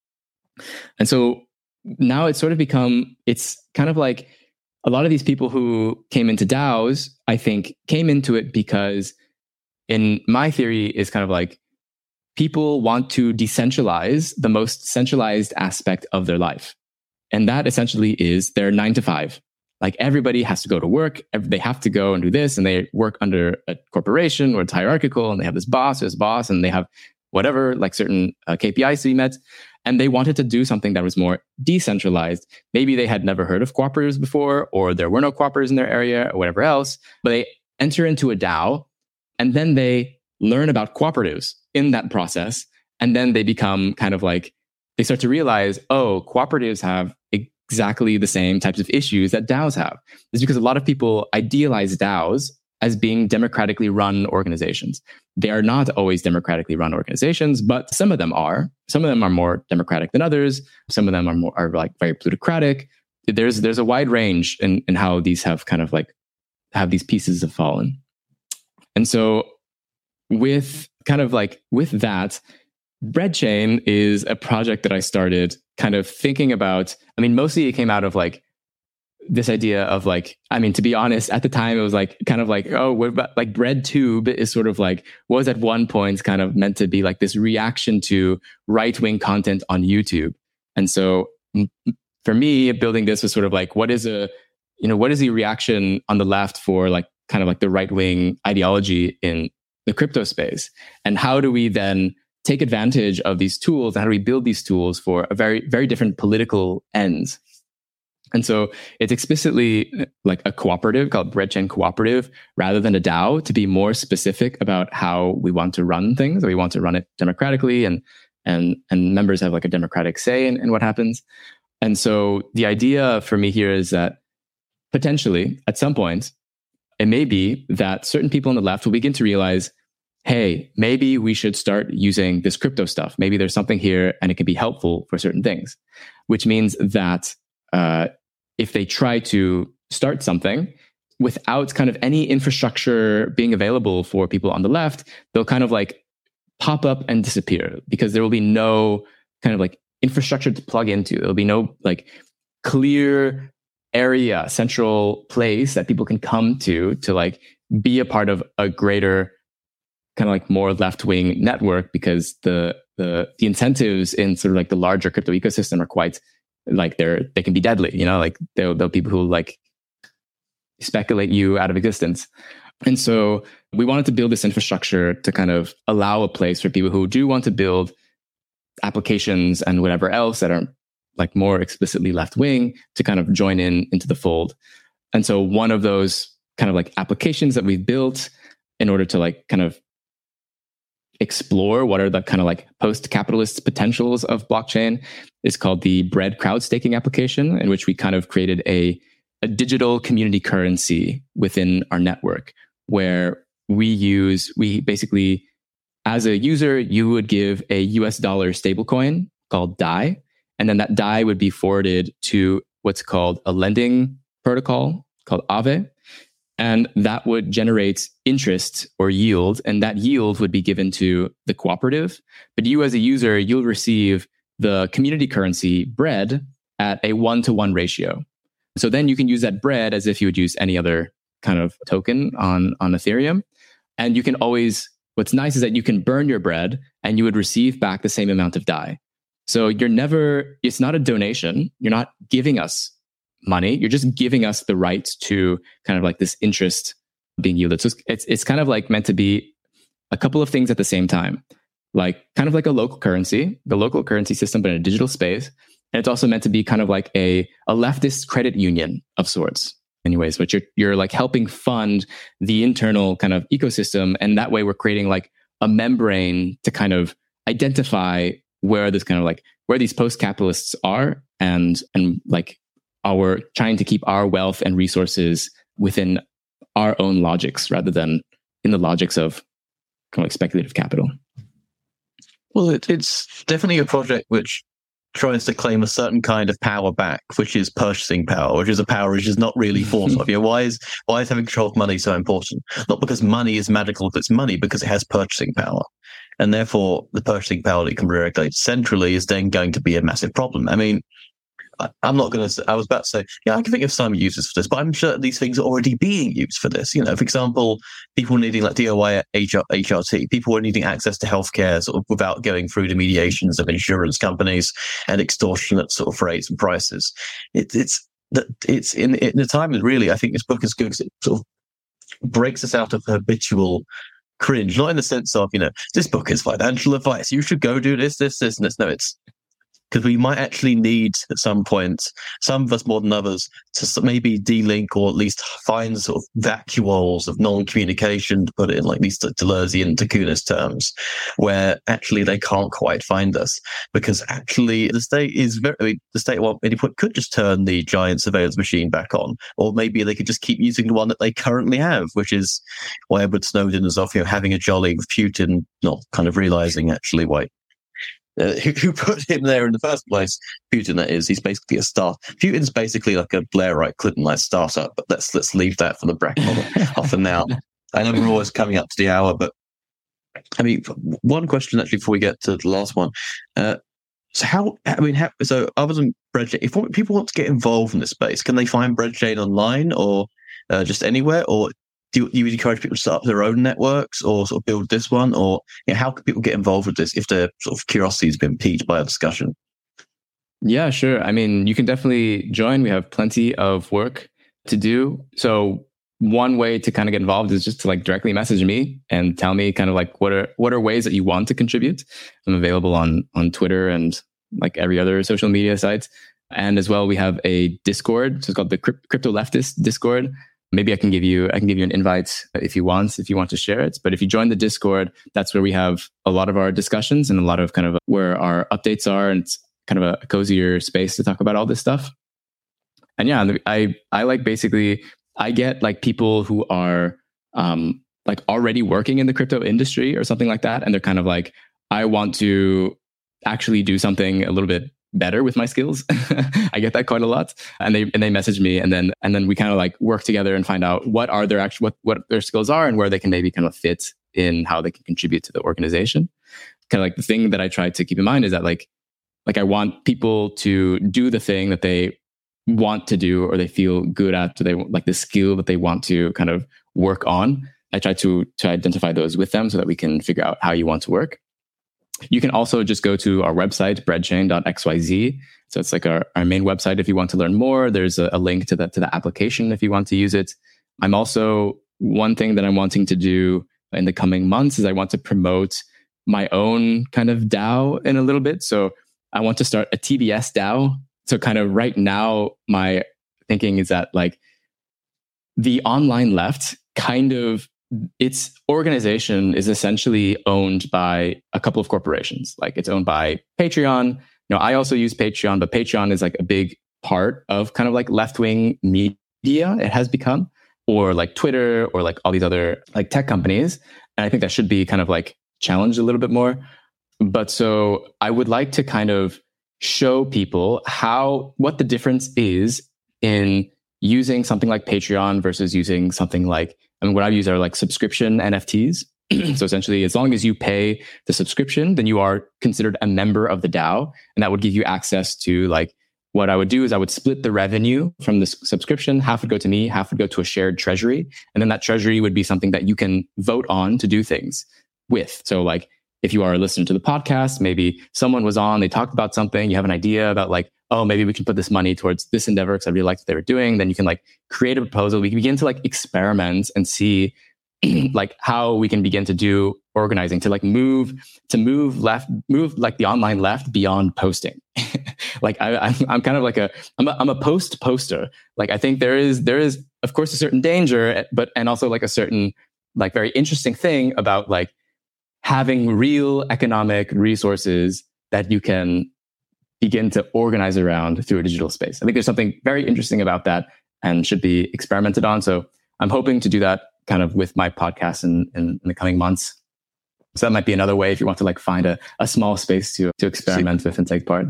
And so now it's sort of become, it's kind of like a lot of these people who came into DAOs, I think, came into it because in my theory is kind of like people want to decentralize the most centralized aspect of their life. And that essentially is their nine to five. Like everybody has to go to work. They have to go and do this, and they work under a corporation where it's hierarchical, and they have this boss, this boss, and they have whatever, like certain uh, K P Is to be met. And they wanted to do something that was more decentralized. Maybe they had never heard of cooperatives before, or there were no cooperatives in their area, or whatever else. But they enter into a DAO, and then they learn about cooperatives in that process. And then they become kind of like, they start to realize, oh, cooperatives have exactly the same types of issues that DAOs have. It's because a lot of people idealize DAOs as being democratically run organizations. They are not always democratically run organizations, but some of them are. Some of them are more democratic than others. Some of them are more are like very plutocratic. There's there's a wide range in, in how these have kind of like have these pieces have fallen. And so with kind of like with that, Breadchain is a project that I started kind of thinking about. I mean, mostly it came out of like this idea of like, I mean, to be honest, at the time it was like kind of like, oh, what about like BreadTube is sort of like, was at one point kind of meant to be like this reaction to right-wing content on YouTube. And so for me, building this was sort of like, what is a, you know, what is the reaction on the left for like kind of like the right-wing ideology in the crypto space? And how do we then take advantage of these tools, and how do we build these tools for a very, very different political ends? And so it's explicitly like a cooperative called Breadchain Cooperative rather than a DAO, to be more specific about how we want to run things. We want to run it democratically, and and and members have like a democratic say in, in what happens. And so the idea for me here is that potentially at some point, it may be that certain people on the left will begin to realize, hey, maybe we should start using this crypto stuff. Maybe there's something here and it can be helpful for certain things, which means that uh, if they try to start something without kind of any infrastructure being available for people on the left, they'll kind of like pop up and disappear because there will be no kind of like infrastructure to plug into. There'll be no like clear area, central place that people can come to to like be a part of a greater kind of like more left-wing network, because the the the incentives in sort of like the larger crypto ecosystem are quite like they're they can be deadly, you know, like there there are people who like speculate you out of existence. And so we wanted to build this infrastructure to kind of allow a place for people who do want to build applications and whatever else that are like more explicitly left-wing to kind of join in into the fold. And so one of those kind of like applications that we've built in order to like kind of explore what are the kind of like post-capitalist potentials of blockchain is called the Bread crowd staking application, in which we kind of created a, a digital community currency within our network, where we use, we basically, as a user, you would give a U S dollar stablecoin called D A I, and then that D A I would be forwarded to what's called a lending protocol called Aave. And that would generate interest or yield, and that yield would be given to the cooperative. But you as a user, you'll receive the community currency Bread at a one-to-one ratio. So then you can use that Bread as if you would use any other kind of token on, on Ethereum. And you can always, what's nice is that you can burn your Bread and you would receive back the same amount of D A I. So you're never, it's not a donation. You're not giving us money. You're just giving us the right to kind of like this interest being yielded. So it's, it's it's kind of like meant to be a couple of things at the same time. like kind of like a local currency, the local currency system, but in a digital space. And it's also meant to be kind of like a, a leftist credit union of sorts. Anyways, but you're you're like helping fund the internal kind of ecosystem, and that way we're creating like a membrane to kind of identify where this kind of like where these post-capitalists are, and and like our trying to keep our wealth and resources within our own logics rather than in the logics of kind of like speculative capital. Well, it, it's definitely a project which tries to claim a certain kind of power back, which is purchasing power, which is a power which is not really thought of. You know, why is why is having control of money so important? Not because money is magical if it's money, because it has purchasing power. And therefore, the purchasing power that can be regulated centrally is then going to be a massive problem. I mean, I, I'm not going to. I was about to say, yeah, I can think of some uses for this, but I'm sure these things are already being used for this. You know, for example, people needing like D O I H R T, people are needing access to healthcare sort of without going through the mediations of insurance companies and extortionate sort of rates and prices. It, it's that it's in, in the time that really, I think this book is good because it sort of breaks us out of habitual cringe, not in the sense of, you know, this book is financial advice, you should go do this, this, this, and this. No, it's because we might actually need at some point, some of us more than others, to maybe de-link or at least find sort of vacuoles of non-communication, to put it in like these Deleuze and de Koonis terms, where actually they can't quite find us. Because actually the state is very, I mean, the state at any point could just turn the giant surveillance machine back on, or maybe they could just keep using the one that they currently have, which is why Edward Snowden is off, you know, having a jolly with Putin, not kind of realizing actually why. Uh, who, who put him there in the first place? Putin, that is. He's basically a start. Putin's basically like a Blairite, Clinton-like startup. But let's let's leave that for the bracket off and now. I know we're always coming up to the hour, but I mean, one question actually before we get to the last one. Uh, so how? I mean, how, so other than BreadChain, if people want to get involved in this space, can they find BreadChain online or uh, just anywhere, or do you, do you encourage people to start up their own networks or sort of build this one? Or, you know, how can people get involved with this if their sort of curiosity has been piqued by a discussion? Yeah, sure. I mean, you can definitely join. We have plenty of work to do. So one way to kind of get involved is just to like directly message me and tell me kind of like what are what are ways that you want to contribute. I'm available on on Twitter and like every other social media site. And as well, we have a Discord. So it's called the Crypto Leftist Discord. Maybe I can give you I can give you an invite if you want, if you want to share it. But if you join the Discord, that's where we have a lot of our discussions and a lot of kind of where our updates are, and it's kind of a cozier space to talk about all this stuff. And yeah, I I like basically I get like people who are um, like already working in the crypto industry or something like that, and they're kind of like, I want to actually do something a little bit better with my skills. I get that quite a lot, and they and they message me, and then and then we kind of like work together and find out what are their actual what what their skills are and where they can maybe kind of fit in how they can contribute to the organization. Kind of like the thing that I try to keep in mind is that like like I want people to do the thing that they want to do or they feel good at, or they like the skill that they want to kind of work on. I try to to identify those with them so that we can figure out how you want to work. You can also just go to our website, breadchain dot x y z. So it's like our, our main website if you want to learn more. There's a, a link to the, to the application if you want to use it. I'm also, one thing that I'm wanting to do in the coming months is I want to promote my own kind of DAO in a little bit. So I want to start a T B S DAO. So kind of right now, my thinking is that like the online left kind of, its organization is essentially owned by a couple of corporations. Like it's owned by Patreon. You know, I also use Patreon, but Patreon is like a big part of kind of like left-wing media it has become, or like Twitter or like all these other like tech companies. And I think that should be kind of like challenged a little bit more. But so I would like to kind of show people how, what the difference is in using something like Patreon versus using something like, I mean, what I've used are like subscription N F Ts. So essentially, as long as you pay the subscription, then you are considered a member of the DAO. And that would give you access to like, what I would do is I would split the revenue from the subscription. Half would go to me, half would go to a shared treasury. And then that treasury would be something that you can vote on to do things with. So like, if you are a listener to the podcast, maybe someone was on, they talked about something, you have an idea about like, oh, maybe we can put this money towards this endeavor because I really liked what they were doing. Then you can like create a proposal. We can begin to like experiment and see like how we can begin to do organizing, to like move, to move left, move like the online left beyond posting. Like I, I'm, I'm kind of like a, I'm a, I'm a post poster. Like I think there is, there is of course a certain danger, but, and also like a certain like very interesting thing about like having real economic resources that you can begin to organize around through a digital space. I think there's something very interesting about that and should be experimented on. So I'm hoping to do that kind of with my podcast in, in, in the coming months. So that might be another way if you want to like find a, a small space to to experiment with and take part.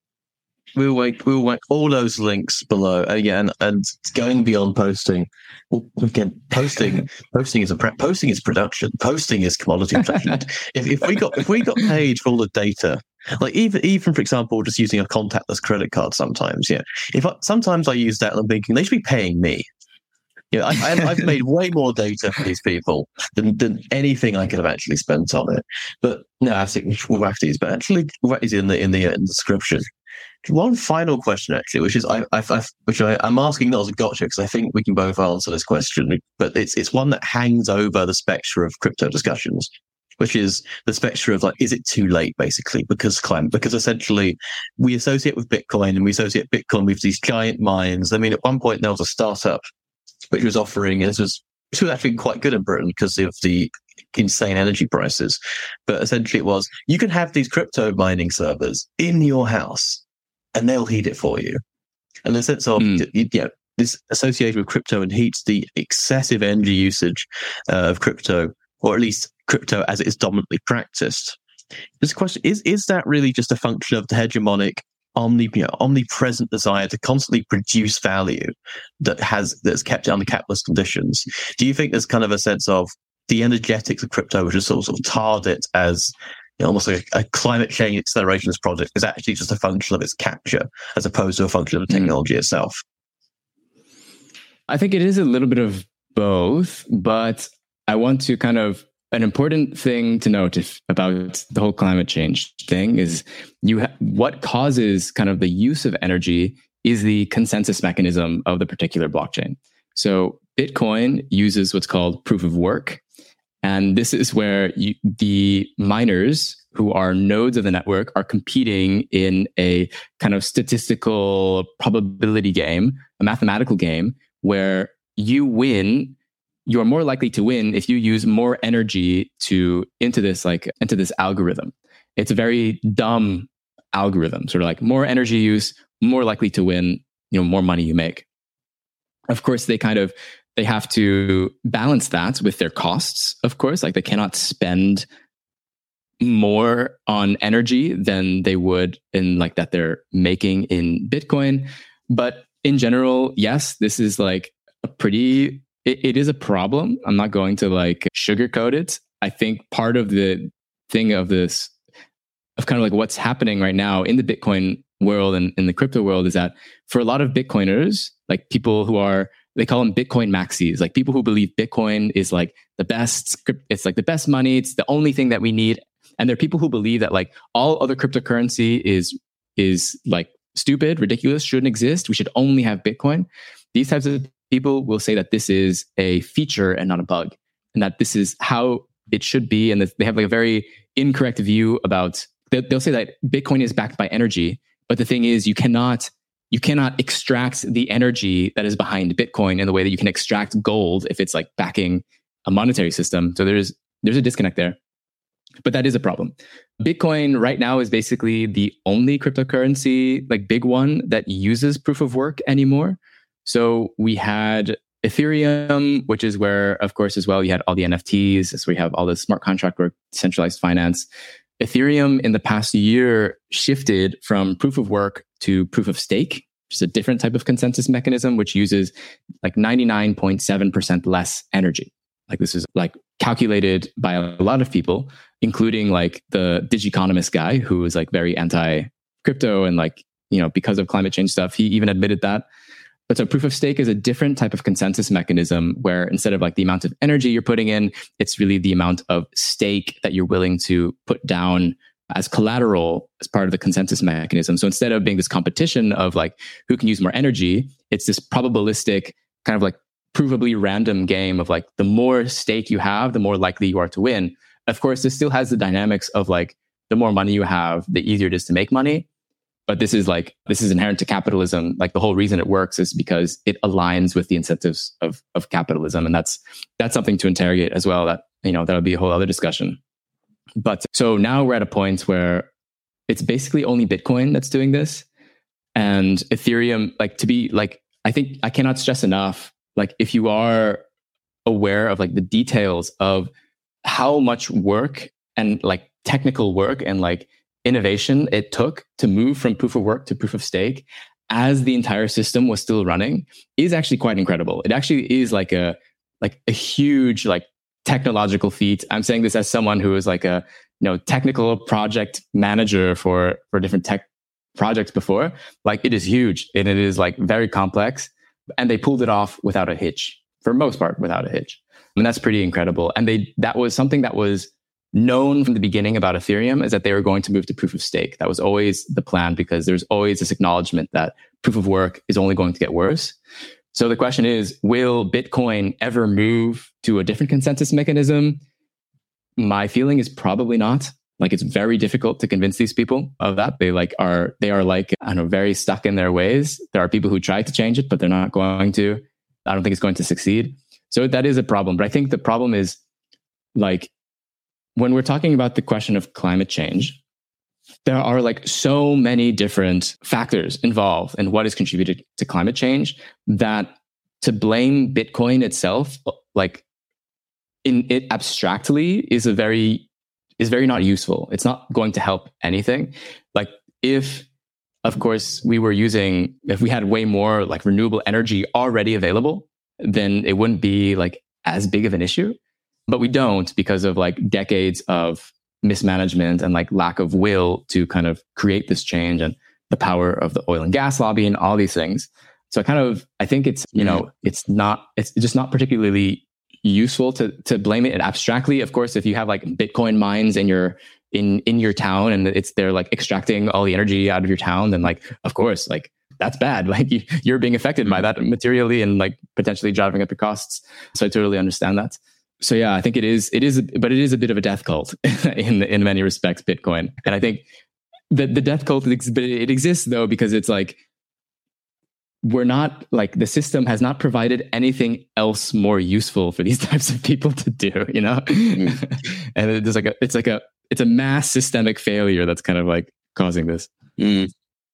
We'll wait. We'll wait all those links below again, and going beyond posting. Well, again, posting, posting is a pre- posting is production. Posting is commodity production. if if we got if we got paid for all the data, like even even for example, just using a contactless credit card. Sometimes, yeah. If I, sometimes I use that, and I'm thinking they should be paying me. You know, I, I, I've made way more data for these people than, than anything I could have actually spent on it. But no, I think Wafties, but actually Wafties in the in the, in the description. One final question, actually, which is I, I, I which I, I'm asking not as a gotcha because I think we can both answer this question, but it's it's one that hangs over the spectre of crypto discussions, which is the spectre of like, is it too late, basically, because climate, because essentially we associate with Bitcoin and we associate Bitcoin with these giant mines. I mean, at one point there was a startup which was offering, this was, this was actually quite good in Britain because of the insane energy prices. But essentially it was, you can have these crypto mining servers in your house and they'll heat it for you. And the sense of, mm. you know, this associated with crypto and heats the excessive energy usage uh, of crypto, or at least crypto as it is dominantly practiced. This question is, is that really just a function of the hegemonic Omni, you know, omnipresent desire to constantly produce value that has that's kept it under capitalist conditions? Do you think there's kind of a sense of the energetics of crypto, which is sort of, sort of tarred it as, you know, almost like a, a climate change accelerationist project, is actually just a function of its capture as opposed to a function of the technology mm. itself? I think it is a little bit of both, but I want to kind of, an important thing to note if, about the whole climate change thing is you ha- what causes kind of the use of energy is the consensus mechanism of the particular blockchain. So Bitcoin uses what's called proof of work. And this is where you, the miners who are nodes of the network are competing in a kind of statistical probability game, a mathematical game where you win. You are more likely to win if you use more energy to into this like into this algorithm. It's a very dumb algorithm, sort of like more energy use, more likely to win, you know, more money you make. Of course, they kind of they have to balance that with their costs, of course. Like they cannot spend more on energy than they would in like that they're making in Bitcoin. But in general, yes, this is like a pretty It, it is a problem. I'm not going to like sugarcoat it. I think part of the thing of this, of kind of like what's happening right now in the Bitcoin world and in the crypto world is that for a lot of Bitcoiners, like people who are, they call them Bitcoin maxis, like people who believe Bitcoin is like the best, it's like the best money. It's the only thing that we need. And there are people who believe that like all other cryptocurrency is, is like stupid, ridiculous, shouldn't exist. We should only have Bitcoin. These types of people will say that this is a feature and not a bug, and that this is how it should be. And they have like a very incorrect view about, they'll say that Bitcoin is backed by energy. But the thing is, you cannot, you cannot extract the energy that is behind Bitcoin in the way that you can extract gold if it's like backing a monetary system. So there's, there's a disconnect there. But that is a problem. Bitcoin right now is basically the only cryptocurrency, like big one, that uses proof of work anymore. So we had Ethereum, which is where, of course, as well, you had all the N F Ts. So we have all the smart contract work, centralized finance. Ethereum in the past year shifted from proof of work to proof of stake, which is a different type of consensus mechanism, which uses like ninety-nine point seven percent less energy. Like this is like calculated by a lot of people, including like the Digiconomist guy who is like very anti-crypto and like, you know, because of climate change stuff, he even admitted that. But so proof of stake is a different type of consensus mechanism where instead of like the amount of energy you're putting in, it's really the amount of stake that you're willing to put down as collateral as part of the consensus mechanism. So instead of being this competition of like who can use more energy, it's this probabilistic kind of like provably random game of like the more stake you have, the more likely you are to win. Of course, this still has the dynamics of like, the more money you have, the easier it is to make money. But this is like, this is inherent to capitalism. Like the whole reason it works is because it aligns with the incentives of, of capitalism. And that's, that's something to interrogate as well. That, you know, that'll be a whole other discussion. But so now we're at a point where it's basically only Bitcoin that's doing this. And Ethereum, like to be like, I think I cannot stress enough, like if you are aware of like the details of how much work and like technical work and like innovation it took to move from proof of work to proof of stake as the entire system was still running is actually quite incredible. It actually is like a like a huge like technological feat. I'm saying this as someone who is like a you know technical project manager for for different tech projects before. Like it is huge and it is like very complex, and they pulled it off without a hitch, for most part without a hitch. And that's pretty incredible. And they that was something that was known from the beginning about Ethereum, is that they were going to move to proof of stake. That was always the plan, because there's always this acknowledgement that proof of work is only going to get worse. So the question is, will Bitcoin ever move to a different consensus mechanism? My feeling is probably not. Like it's very difficult to convince these people of that. They like are they are like, I don't know, very stuck in their ways. There are people who try to change it, but they're not going to. I don't think it's going to succeed. So that is a problem. But I think the problem is like, when we're talking about the question of climate change, there are like so many different factors involved in what is contributed to climate change that to blame Bitcoin itself, like in it abstractly, is a very is very not useful. It's not going to help anything. Like if, of course, we were using, if we had way more like renewable energy already available, then it wouldn't be like as big of an issue. But we don't, because of like decades of mismanagement and like lack of will to kind of create this change, and the power of the oil and gas lobby and all these things. So I kind of, I think it's, you know, it's not, it's just not particularly useful to to blame it abstractly. Of course, if you have like Bitcoin mines in your in in your town and it's they're like extracting all the energy out of your town, then like, of course, like that's bad. Like you, you're being affected by that materially and like potentially driving up your costs. So I totally understand that. So yeah, I think it is, it is, but it is a bit of a death cult in in many respects, Bitcoin. And I think that the death cult, it exists though, because it's like, we're not like, the system has not provided anything else more useful for these types of people to do, you know? Mm. And it's like a, it's like a, it's a mass systemic failure that's kind of like causing this. Mm.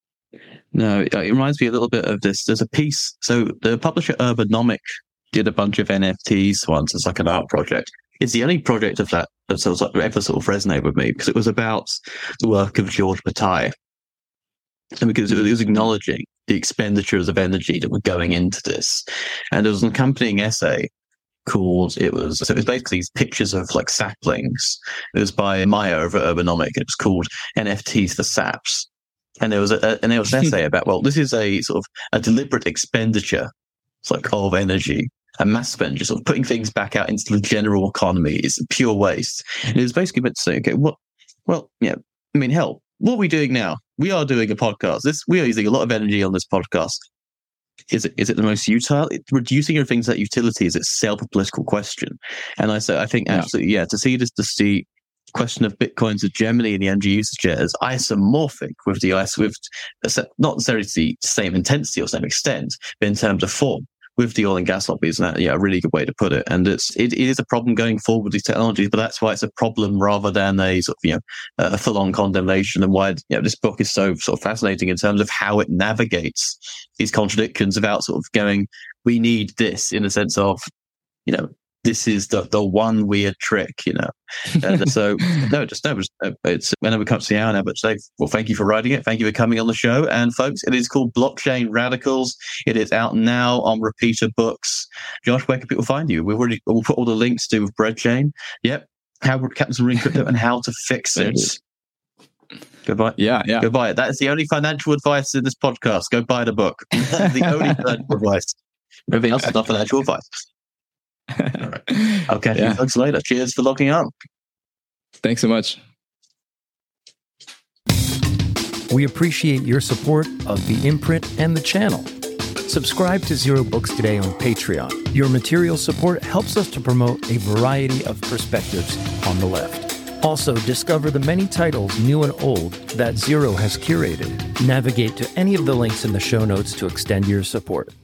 No, it reminds me a little bit of this. There's a piece. So the publisher Urbanomic did a bunch of N F Ts once. It's like an art project. It's the only project of that that sort of like ever sort of resonated with me, because it was about the work of George Bataille. And because it was acknowledging the expenditures of energy that were going into this. And there was an accompanying essay called, it was, so it was basically these pictures of like saplings. It was by Maya over at Urbanomic. It was called N F Ts for Saps. And there was a, a and there was an essay about, well, this is a sort of a deliberate expenditure, it's like of energy. A mass expenditure, sort of putting things back out into the general economy is pure waste. And it was basically meant to say, okay, what? Well, yeah, I mean, hell, what are we doing now? We are doing a podcast. This we are using a lot of energy on this podcast. Is it is it the most utile? It, reducing your things at utility is itself a political question. And I say, I think yeah. absolutely, yeah, to see this, to see question of Bitcoin's hegemony in the energy usage as isomorphic with the ice with not necessarily the same intensity or same extent, but in terms of form, with the oil and gas lobbies, and that, yeah, a really good way to put it. And it's it, it is a problem going forward with these technologies, but that's why it's a problem rather than a sort of, you know, a full-on condemnation. And why, you know, this book is so sort of fascinating in terms of how it navigates these contradictions without sort of going, we need this, in the sense of, you know, this is the the one weird trick, you know. And so no, just no, just, uh, it's whenever we come to the hour now. But say, well, thank you for writing it. Thank you for coming on the show. And folks, it is called Blockchain Radicals. It is out now on Repeater Books. Josh, where can people find you? We've already we'll put all the links to with Breadchain. Yep, how Captain Marine Crypto and how to fix it. Goodbye. Yeah, yeah. Go buy it. That is the only financial advice in this podcast. Go buy the book. The only financial advice. Everything else is not financial advice. All right. Okay. Yeah. Thanks later. Cheers for logging on. Thanks so much. We appreciate your support of the imprint and the channel. Subscribe to Zero Books Today on Patreon. Your material support helps us to promote a variety of perspectives on the left. Also, discover the many titles, new and old, that Zero has curated. Navigate to any of the links in the show notes to extend your support.